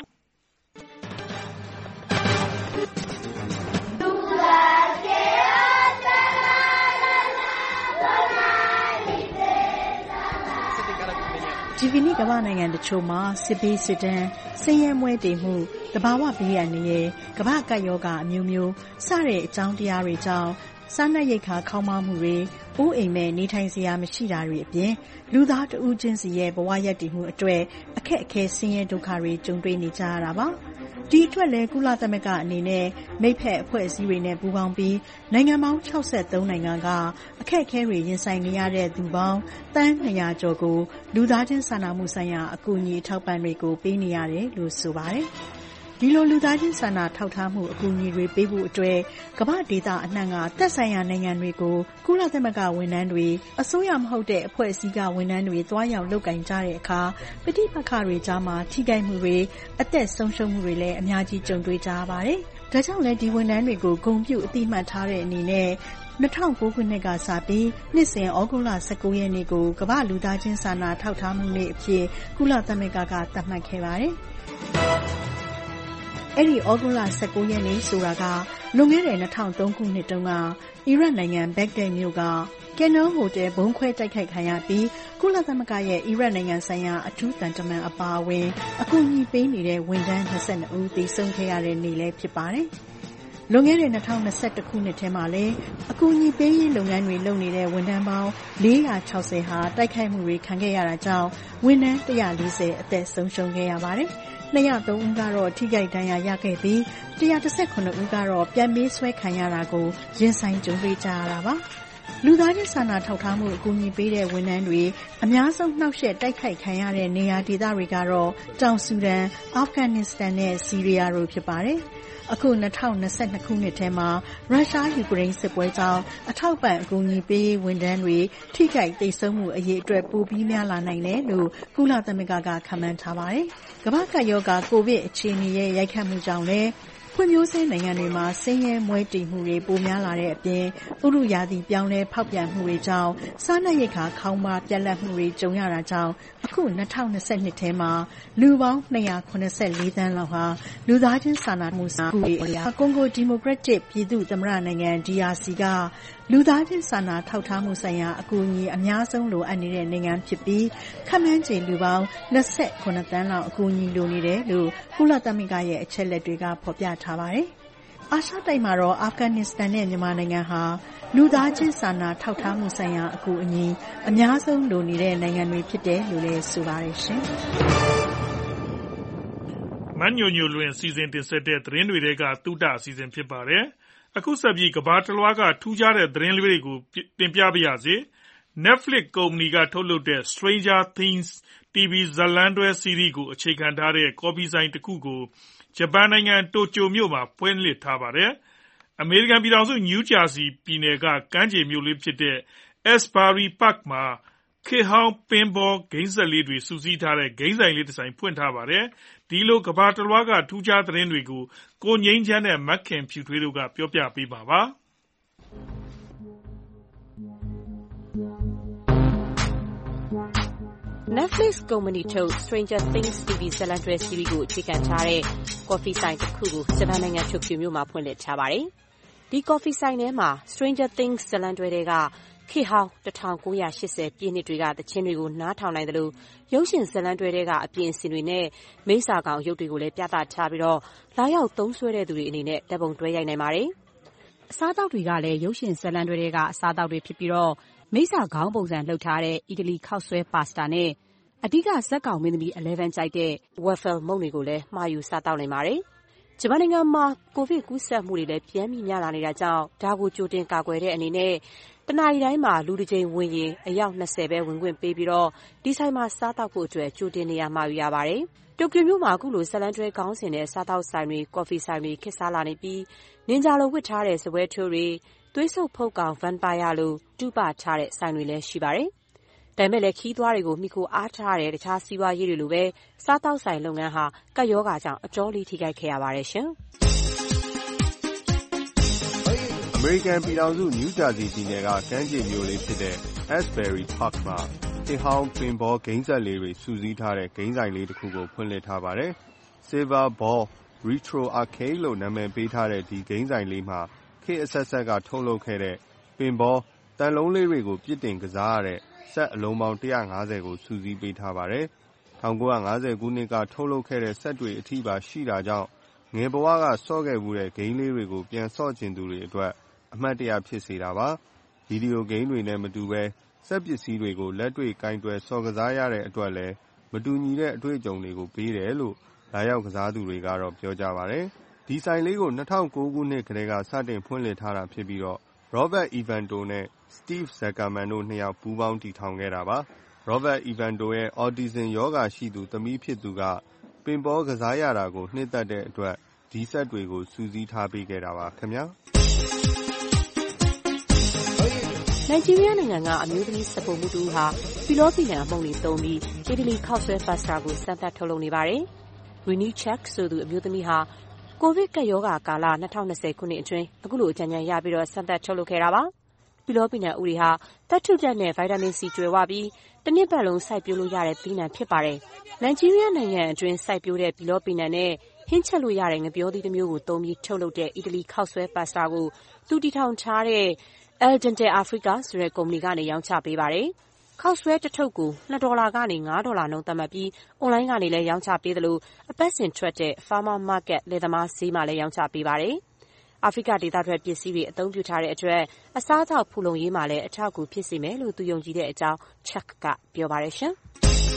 [SPEAKER 19] ဒီကနေ့ကမ္ဘာနိုင်ငံတချို့မှာစစ်ဘေးစစ်တမ်းဆင်းရဲမွဲတေမှုတဘာဝဘေးရန်တွေကမ္ဘာကပ်ရောဂါအမျိုးမျိုးစတဲ့အကြောင်းတရားတွေကြောင့်စားနပ်ရိက္ခာခေါင်းပါမှုတွေအိုးအိမ်မဲ့နေထိုင်စရာမရှိတာတွေအပြင်လူသားတဦးချင်းစီရဲ့ဘဝရပ်တည်မှုအတွက်အခက်အခဲဆင်းရဲဒုက္ခတွေကြုံတွေ့နေကြရတာပါဒီအတွက်လည်းကုလသမဂ္ဂအနေနဲ့မိဖက်အဖွဲ့အစည်းတွေနဲ့ပူးပေါင်းပြီးနိုင်ငံပေါင်း၆၃နိုင်ငံကအခက်အခဲတွေရင်ဆိုင်နေရတဲ့သူပေါင်းတန်း၂ရာကျော်ကိုလူသားချင်းစာနာမှုဆိုင်ရာအကူအညီထောက်ပံ့တွေကိုပေးနေရတယ်လို့ဆိုပါတယ်ဒီလိုလူသားချင်းစာနာထောက်ထားမှုအကူအညီတွေပေးဖို့အတွက်ကမ္ဘာဒေသအနှံ့ကသက်ဆိုင်ရာနိုင်ငံတွေကိုကုလသမဂ္ဂဝန်ထမ်းတွေအစိုးရမဟုတ်တဲ့အဖွဲ့အစည်းကဝန်ထမ်းတွေတွားရောက်လုပ်ကင်ကြတဲ့အခါပဋိပက္ခတွေကြားမှာထိခိုက်မှုတွေအသက်ဆုံးရှုံးမှုတွေလည်းအများကြီးကြုံတွေ့ကြရပါတယ်။ဒါကြောင့်လည်းဒီဝန်ထမ်းတွေကိုဂုဏ်ပြုအသိမှတ်ထားတဲ့အနေနဲ့၂၀၀၉ခုနှစ်ကစပြီးနှစ်စဉ်ဩဂုတ်လ၁၉ရက်နေ့ကိုကမ္ဘာလူသားချင်းစာနာထောက်ထားမှုနေ့အဖြစ်ကုလသမဂ္ဂကသတ်မှတ်ခဲ့ပါတယ်။အဲ့ဒီဩဂုတ်လဆယ့်ကိုးရက်နေ့ဆိုတာကလွန်ခဲ့တဲ့၂၀၀၃ခုနှစ်တုန်းကအီရတ်နိုင်ငံဘက်ဂဒက်မြို့ကကယ်နယ်ဟိုတယ်ဘုံခွဲတိုက်ခိုက်ခံရပြီးကုလသမဂ္ဂရဲ့အီရတ်နိုင်ငံဆိုင်ရာအထူးသံတမန်အပါအဝင်အကူအညီပေးနေတဲ့ဝန်ထမ်း၂၂ဦးသေဆုံးခဲ့ရတဲ့နေ့လည်းဖြစ်ပါတယ်။လွန်ခဲ့တဲ့၂၀၂၁ခုနှစ်ထဲမှာလည်းအကူအညီပေးရေးလုပ်ငန်းတွေလုပ်နေတဲ့ဝန်ထမ်းပေါင်း၄၆၀ဟာတိုက်ခိုက်မှုတွေခံခဲ့ရတာကြောင့်ဝန်ထမ်း၁၄၀အသက်ဆုံးရှုံးခဲ့ရပါတယ်။၂၀၃ဦးကတော့ထိခိုက်ဒဏ်ရာရခဲ့ပြီး၁၁၇ဦးကတော့ပြန်ပေးဆွဲခံရတာကိုရင်ဆိုင်ကြုံတွေ့ကြရတာပါ။လူသားချင်းစာနာထောက်ထားမှုအကူအညီပေးတဲ့ဝန်ထမ်းတွေအများဆုံးနှောက်ယှက်တိုက်ခိုက်ခံရတဲ့နေရာဒေသတွေကတော့တောင်ဆူဒန်၊အာဖဂန်နစ္စတန်နဲ့ဆီးရီးယားတို့ဖြစ်ပါတယ်။အခု၂၀၂၂ခုနှစ်ထဲမှာရုရှားယူကရိန်းစစ်ပွဲကြောင့်အထောက်ပံ့အကူအညီပေးရေးဝန်ထမ်းတွေထိခိုက်သေဆုံးမှုအရေအတွက်ပိုပြီးများလာနိုင်တယ်လို့ကုလသမဂ္ဂကခန့်မှန်းထားပါတယ်။ကမ္ဘာ့ကပ်ရောဂါကိုဗစ်အခြေအနေရဲ့ရိုက်ခတ်မှုကြောင့်လည်းဖွံ့ဖြိုးဆဲနိုင်ငံတွေမှာဆင်းရဲမွဲတေမှုတွေပိုများလာတဲ့အပြင်ဥတုရာသီပြောင်းလဲဖောက်ပြန်မှုတွေကြောင့်စားနပ်ရိက္ခာခေါင်းပါးပြတ်လတ်မှုတွေကြုံရတာကြောင့်အခု၂၀၂၂ထဲမှာလူပေါင်း၂၇၄သန်းလောက်ဟာလူသားချင်းစာနာမှုကူညီရေးကွန်ဂိုဒီမိုကရက်တစ်ပြည်သူ့သမ္မတနိုင်ငံ ဒီအာစီ ကလူသားချင်းစာနာထောက်ထားမှုဆိုင်ရာအကူအညီအများဆုံးလိုအပ်နေတဲ့နိုင်ငံဖြစ်ပြီးခန့်မှန်းခြေလူပေါင်း၂၇သန်းလောက်အကူအညီလိုနေတယ်လို့ကုလသမဂ္ဂရဲ့အချက်လက်တွေကဖော်ပြထားပါတယ်။အာရှတိုက်မှာတော့အာဖဂန်နစ္စတန်နဲ့မြန်မာနိုင်ငံဟာလူသားချင်းစာနာထောက်ထားမှုဆိုင်ရာအကူအညီအများဆုံးလိုနေတဲ့နိုင်ငံတွေဖြစ်တယ်လို့လည်းဆိုပါတယ်ရှင်။
[SPEAKER 2] မညိုညိုလွင်စီစဉ်တင်ဆက်တဲ့သတင်းတွေထဲကသုတအစီအစဉ်ဖြစ်ပါတယ်။အခုဆက်ပြီးကမ္ဘာတလွှားကထူးခြားတဲ့သတင်းလေးတွေကိုတင်ပြပါရစေ။ Netflix ကုမ္ပဏီကထုတ်လုပ်တဲ့ Stranger Things တီဗီဇာတ်လမ်းတွဲစီးရီးကိုအခြေခံထားတဲ့ကော်ဖီဆိုင်တစ်ခုကိုဂျပန်နိုင်ငံတိုကျိုမြို့မှာဖွင့်လှစ်ထားပါတယ်။အမေရိကန်ပြည်ထောင်စုနယူးဂျာစီပြည်နယ်ကကမ်းခြေမြို့လေးဖြစ်တဲ့ Asbury Park မှာခေတ်ဟောင်းပင်းဘောဂိမ်းစက်လေးတွေစုစည်းထားတဲ့ဂိမ်းဆိုင်လေးတစ်ဆိုင်ဖွင့်ထားပါတယ်။ဒီလိုကမ္ဘာတလွှားကထူးခြားသတင်းတွေကိုကိုငြိမ်းချမ်းနဲ့မခင်ဖြူထွေးတို့ကပြောပြပေးမှာပါ။
[SPEAKER 1] Netflix ကုမ္ပဏီထုတ် Stranger Things တီဗီဇာတ်လမ်းတွဲစီးရီးကိုအခြေခံထားတဲ့ကော်ဖီဆိုင်တစ်ခုကိုဂျပန်နိုင်ငံတိုကျိုမြို့မှာဖွင့်လှစ်ထားပါတယ်။ဒီကော်ဖီဆိုင်ထဲမှာ Stranger Things ဇာတ်လမ်းတွဲတွေကခေတ်ဟောင်း၁၉၈၀ပြည့်နှစ်တွေကသချင်းတွေကိုနားထောင်နိုင်တယ်လို့ရုပ်ရှင်ဇာတ်လမ်းတွဲတွေကအပြင်အစင်တွေနဲ့မိစ္ဆာကောင်ရုပ်တွေကိုလည်းပြသထားပြီးတော့လာရောက်သုံးစွဲတဲ့သူတွေအနေနဲ့ဓာတ်ပုံတွဲရိုက်နိုင်ပါတယ်။အစားအသောက်တွေကလည်းရုပ်ရှင်ဇာတ်လမ်းတွဲတွေကအစားအသောက်တွေဖြစ်ပြီးတော့မိစ္ဆာခေါင်းပုံစံလှုပ်ထားတဲ့အီတလီခောက်ဆွဲပါစတာနဲ့အဓိကဇက်ကောင်မင်းသမီးelevenကြိုက်တဲ့ waffle မုန့်တွေကိုလည်းမှာယူစားတောက်နိုင်ပါတယ်။ဂျပန်နိုင်ငံမှာကိုဗစ်ကူးစက်မှုတွေလည်းပြန်ပြီးများလာနေတာကြောင့်ဒါကိုကြိုတင်ကာကွယ်တဲ့အနေနဲ့တနာရီတိုင်းမှာလူတစ်ကြိမ်ဝင်ရင်အယောက်၂၀ပဲဝင်ခွင့်ပေးပြီးတော့ဒီဆိုင်မှာစားတောက်ဖို့အတွက်ကြိုတင်နေရာမှာယူရပါတယ်။တိုကျိုမြို့မှာအခုလိုဇာတ်လမ်းတွဲခေါင်းစဉ်နဲ့စားတောက်ဆိုင်တွေကော်ဖီဆိုင်တွေခေတ်စားလာနေပြီးနင်ဂျာလိုဝတ်ထားတဲ့စပွဲထိုးတွေသွေးဆုပ်ဖုတ်ကောင်ဗန်ပါယာလိုတူပထားတဲ့ဆိုင်တွေလည်းရှိပါတယ်။ဒါပေမဲ့လည်းခီးသွားတွေကိုမိခိုအားထားတဲ့တခြားစီးပွားရေးတွေလိုပဲစားတောက်ဆိုင်လုပ်ငန်းဟာကပ်ရောဂါကြောင့်အတော်လေးထိခိုက်ခဲ့ရပါတယ်ရှင်။
[SPEAKER 16] အမေရိကန်ပြည်ထောင်စုနယူးဂျာစီပြည်နယ်ကကမ်းခြေမြို့လေးဖြစ်တဲ့ Asbury Park မှာခေတ်ဟောင်းပင်ဘောဂိမ်းစက်လေးတွေစုစည်းထားတဲ့ဂိမ်းဆိုင်လေးတစ်ခုကိုဖွင့်လှစ်ထားပါတယ်။ Silver Ball Retro Arcade လို့နာမည်ပေးထားတဲ့ဒီဂိမ်းဆိုင်လေးမှာခေတ်အဆက်ဆက်ကထုတ်လုပ်ခဲ့တဲ့ပင်ဘောတန်လုံးလေးတွေကိုပြစ်တင်ကစားရတဲ့စက်အလုံးပေါင်း၁၅၀ကိုစုစည်းပေးထားပါတယ်။၁၉၅၀ခုနှစ်ကထုတ်လုပ်ခဲ့တဲ့စက်တွေအထိပါရှိတာကြောင့်ငယ်ဘဝကဆော့ခဲ့မှုတဲ့ဂိမ်းလေးတွေကိုပြန်ဆော့ကျင်သူတွေအတွက်အမှတ်တရဖြစ်စေတာပါ။ဗီဒီယိုဂိမ်းတွေနဲ့မတူဘဲစက်ပစ္စည်းတွေကိုလက်တွေ့ကင်တွယ်ဆော့ကစားရတဲ့အတွက်လည်းမတူညီတဲ့အတွေ့အကြုံတွေကိုပေးတယ်လို့လာရောက်ကစားသူတွေကတော့ပြောကြပါတယ်။ဒီဆိုင်လေးကို၂၀၀၉ခုနှစ်ကတည်းကစတင်ဖွင့်လှစ်ထားတာဖြစ်ပြီးတော့ Robert Evanto နဲ့ Steve Zuckerman တို့နှစ်ယောက်ပူးပေါင်းတည်ထောင်ခဲ့တာပါ။ Robert Evanto ရဲ့ Autism ရောဂါရှိသူသမီးဖြစ်သူကပင်ပေါကစားရတာကိုနှစ်သက်တဲ့အတွက်ဒီစက်တွေကိုစုစည်းထားပေးခဲ့တာပါခင်ဗျာ။
[SPEAKER 1] နိုင်ဂျီးရီးယားနိုင်ငံကအမျိုးသမီးစပုံမှုတူဟာဖီလောပီနံအမုံတွေသုံးပြီးအီတလီခောက်ဆွဲပါစတာကိုစမ်းသပ်ထုတ်လုပ်နေပါတယ်။ Rini Chak ဆိုသူအမျိုးသမီးဟာကိုဗစ်ကပ်ရောဂါကာလ၂၀၂၀ခုနှစ်အတွင်းအခုလိုအကြံဉာဏ်ရပြီးတော့စမ်းသပ်ထုတ်လုပ်ခဲ့တာပါ။ဖီလောပီနံဥတွေဟာသတ္တုဓာတ်နဲ့ဗိုက်တာမင် C ကြွယ်ဝပြီးတစ်နှစ်ပတ်လုံးစိုက်ပျိုးလို့ရတဲ့သီးနှံဖြစ်ပါတယ်။နိုင်ဂျီးရီးယားနိုင်ငံအတွင်းစိုက်ပျိုးတဲ့ဖီလောပီနံနဲ့ဟင်းချက်လို့ရတဲ့ငပြောသီးတစ်မျိုးကိုသုံးပြီးထုတ်လုပ်တဲ့အီတလီခောက်ဆွဲပါစတာကိုသူတည်ထောင်ထားတဲ့ El Dente Africa ဆိုတဲ့ကုမ္ပဏီကနေရောင်းချပေးပါတယ်။ခောက်ဆွဲတစ်ထုပ်ကိုနှစ်ဒေါ်လာကနေငါးဒေါ်လာနှုန်းသတ်မှတ်ပြီးအွန်လိုင်းကနေလည်းရောင်းချပေးသလိုအပတ်စဉ်ထွက်တဲ့ Farmer Market လယ်သမားဈေးမှာလည်းရောင်းချပေးပါတယ်။အာဖရိကဒေသထွက်ပစ္စည်းတွေအသုံးပြုထားတဲ့အတွက်အစားအသောက်ဖူလုံရေးမှာလည်းအထောက်အကူဖြစ်စေမယ်လို့သူယုံကြည်တဲ့အကြောင်း Chuck ကပြောပါတယ်ရှင်။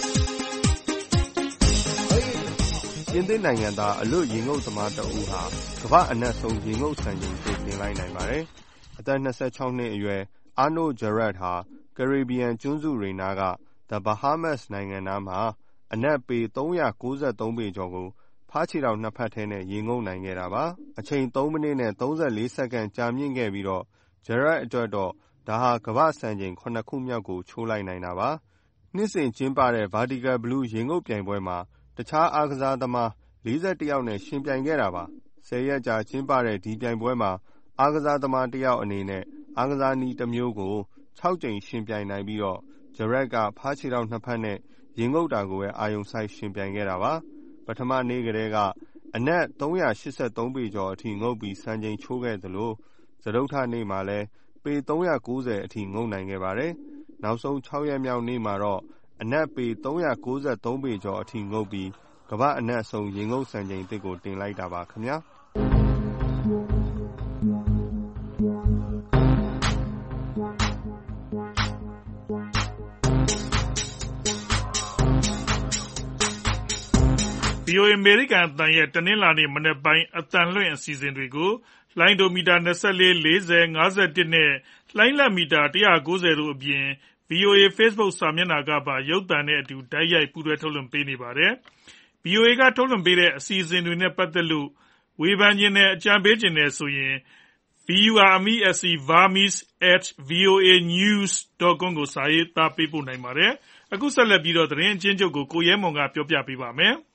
[SPEAKER 16] ပြင်သစ်နိုင်ငံသားအလွတ်ရေငုပ်သမားတဦးဟာကမ္ဘာအနက်ဆုံးရေငုပ်စံချိန်ကိုတင်လိုက်နိုင်ပါတယ်။အသက်၂၆နှစ်အရွယ် Arnaud Jarret ဟာကာရေဘီယံကျွန်းစုတွေနားက The Bahamas နိုင်ငံနားမှာအနက်ပေသုံးရာကိုးဆယ်သုံးပေကျော်ကိုဖားခြေထောက်နှစ်ဖက်ထဲနဲ့ရေငုပ်နိုင်ခဲ့တာပါ။အချိန်သုံးမိနစ်နဲ့သုံးဆယ်လေးစက္ကန့်ကြာမြင့်ခဲ့ပြီးတော့ Jarret အတွက်တော့ဒါဟာကမ္ဘာ့စံချိန်ခုနှစ်ခုမြောက်ကိုချိုးလိုက်နိုင်တာပါ။နှစ်စဉ်ကျင်းပတဲ့ Vertical Blue ရေငုပ်ပြိုင်ပွဲမှာတခြားအားကစားသမားလေးဆယ့်တစ်ယောက်နဲ့ယှဉ်ပြိုင်ခဲ့တာပါ။ဆယ်ရက်ကြာကျင်းပတဲ့ဒီပြိုင်ပွဲမှာအားကစားသမားတစ်ယောက်အနေနဲ့အားကစားနည်းတစ်မျိုးကိုခြောက်ကြိမ်ယှဉ်ပြိုင်နိုင်ပြီးတော့ Jarret ကဖားခြေထောက်နှစ်ဖက်နဲ့ရေငုပ်တာကိုပဲအာရုံစိုက်ယှဉ်ပြိုင်ခဲ့တာပါ။ပထမနေ့ကတည်းကအနက်သုံးရာရှစ်ဆယ့်သုံးပေကျော်အထိငုပ်ပြီးစံချိန်ချိုးခဲ့သလိုစတုတ္ထနေ့မှာလည်းပေသုံးရာကိုးဆယ်အထိငုပ်နိုင်ခဲ့ပါတယ်။နောက်ဆုံးခြောက်ရက်မြောက်နေ့မှာတော့အနက်ပေသုံးရာကိုးဆယ်သုံးပေကျော်အထိငုပ်ပြီးကမ္ဘာအနက်ဆုံးရေငုပ်စံချိန်သစ်ကိုတင်လိုက်တာပါခင်ဗျာ။
[SPEAKER 2] ဗွီအိုအေ အမေရိကန်အသံရဲ့တနင်္လာနေ့မနက်ပိုင်းအသံလွှင့်အစီအစဉ်တွေကိုလှိုင်းဒိုမီတာ၂၄၊၄၀၊၅၁နဲ့လှိုင်းလတ်မီတာ၁၉၀တို့အပြင် ဗွီအိုအေ Facebook စာမျက်နှာကပါရုပ်သံနဲ့အတူတိုက်ရိုက်ပူးတွဲထုတ်လွှင့်ပေးနေပါတယ်။ ဗွီအိုအေကထုတ်လွှင့်ပေးတဲ့အစီအစဉ်တွေနဲ့ပတ်သက်လို့ဝေဖန်ချင်တယ်အကြံပေးချင်တယ်ဆိုရင် burmese at voanews dot com ကိုစာရေးသားပေးပို့နိုင်ပါတယ်။အခုဆက်လက်ပြီးသတင်းအကျဉ်းချုပ်ကိုကိုရဲမွန်ကပြောပြပေးပါမယ်။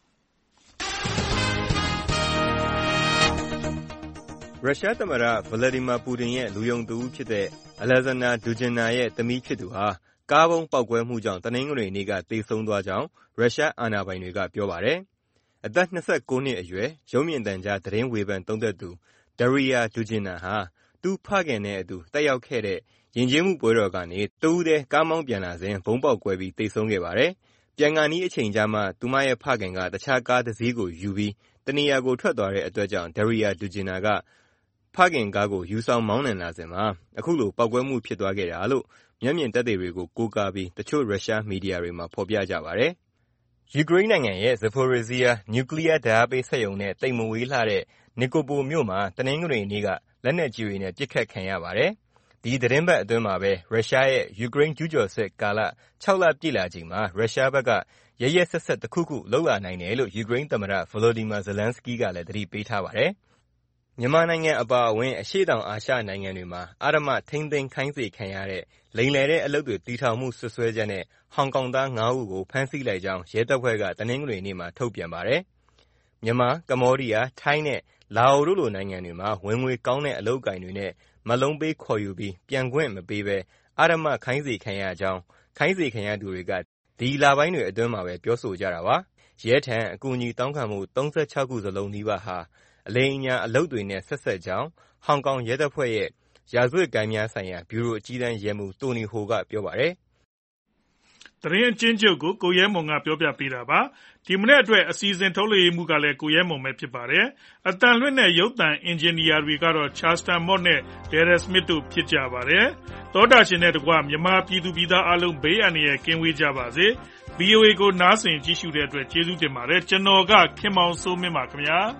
[SPEAKER 4] ရုရှားသမ္မတ Vladimir Putin ရဲ့လူယုံတဦးဖြစ်တဲ့ Alexander Dugina ရဲ့သမီးဖြစ်သူဟာကားဗုံးပေါက်ကွဲမှုကြောင့်တနင်္ဂနွေနေ့ကသေဆုံးသွားကြောင်းရုရှားအာဏာပိုင်တွေကပြောပါတယ်။အသက်၂၉နှစ်အရွယ်ရုပ်မြင်သံကြားသတင်းဝေဖန်သုံးသပ်သူ Daria Dugina ဟာသူ့ဖခင်နဲ့အတူတက်ရောက်ခဲ့တဲ့ယဉ်ကျေးမှုပွဲတော်ကနေတဦးတည်းကားမောင်းပြန်လာစဉ်ဗုံးပေါက်ကွဲပြီးသေဆုံးခဲ့ပါတယ်။ပြန်ခါနီးအချိန်ကျမှသူမရဲ့ဖခင်ကတခြားကားတစ်စီးကိုယူပြီးတနေရာကိုထွက်သွားတဲ့အတွက်ကြောင့် Daria Dugina ကဖခင်ကားကိုယူဆောင်မောင်းနှင်လာစဉ်မှာအခုလိုပေါက်ကွဲမှုဖြစ်သွားခဲ့တာလို့မျက်မြင်သက်သေတွေကိုကိုးကားပြီးတချို့ရုရှားမီဒီယာတွေမှာဖော်ပြကြပါတယ်။ယူကရိန်းနိုင်ငံရဲ့ Zaporizhzhia နျူကလ িয়ার ဓာတ်အားပေးစက်ရုံနဲ့သိပ်မဝေးလှတဲ့ Nikopol မြို့မှာတနင်္ဂနွေနေ့ကလက်နက်ကြီးတွေနဲ့ပစ်ခတ်ခံရပါတယ်။ဒီသီတင်းပတ်အတွင်းမှာပဲရုရှားရဲ့ယူကရိန်းကျူးကျော်စစ်ကာလခြောက်လပြည့်လာချိန်မှာရုရှားဘက်ကရက်ရက်စက်စက်တခုခုလုပ်လာနိုင်တယ်လို့ယူကရိန်းသမ္မတ Volodymyr Zelenskyy ကလည်းသတိပေးထားပါတယ်။မြန်မာနိုင်ငံအပါအဝင်အရှေ့တောင်အာရှနိုင်ငံတွေမှာအဓမ္မထိန်းသိမ်းခိုင်းစေခံရတဲ့လိမ်လည်တဲ့အလုပ်တွေတည်ထောင်မှုစွပ်စွဲချက်နဲ့ဟောင်ကောင်သားငါးဦးကိုဖမ်းဆီးလိုက်ကြောင်းရဲတပ်ဖွဲ့ကတနင်္ဂနွေနေ့မှာထုတ်ပြန်ပါတယ်။မြန်မာ၊ကမ္ဘောဒီးယား၊ထိုင်းနဲ့လာအိုတို့လိုနိုင်ငံတွေမှာဝင်ငွေကောင်းတဲ့အလုပ်အကိုင်တွေနဲ့မက်လုံးပေးခေါ်ယူပြီးပြန်ခွင့်မပေးဘဲအဓမ္မခိုင်းစေခံရကြောင်းခိုင်းစေခံရသူတွေကဒီလပိုင်းတွေအတွင်းမှာပဲပြောဆိုကြတာပါ။ရဲထံအကူအညီတောင်းခံမှုသုံးဆယ့်ခြောက်ခုစလုံးနီးပါးဟာအလိမ်အညာအလုပ်တွေနဲ့ဆက်စပ်ကြောင်းဟောင်ကောင်ရဲတပ်ဖွဲ့ရဲ့ရာဇဝတ်ဂိုဏ်းများဆိုင်ရာဗျူရိုအကြီးတန်းရဲမှူးတိုနီဟိုကပြောပါတယ်
[SPEAKER 2] ။သတင်းအကျဉ်းချုပ်ကိုကိုရဲမွန်ကပြောပြပေးတာပါ။ဒီမနေ့အတွက်အစီအစဉ်ထုတ်လွှင့်ရေးမှူးကလည်းကိုရဲမွန်ပဲဖြစ်ပါတယ်။အတန်လွှင့်တဲ့ရုပ်သံအင်ဂျင်နီယာတွေကတော့ Charleston Mott နဲ့ Darren Smith တို့ဖြစ်ကြပါတယ်။သောတာရှင်နဲ့တကွမြန်မာပြည်သူပြည်သားအားလုံးဘေးအန္တရာယ်ကင်းဝေးကြပါစေ။ ဗွီအိုအေကိုနားဆင်ကြည့်ရှုတဲ့အတွက်ကျေးဇူးတင်ပါတယ်။ကျွန်တော်ကခင်မောင်စိုးမင်းပါခင်ဗျာ။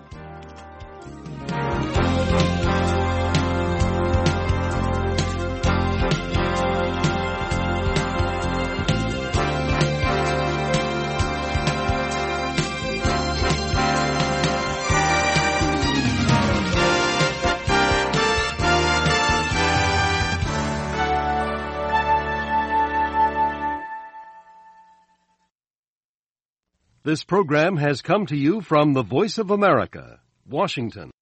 [SPEAKER 3] This program has come to you from the Voice of America, Washington.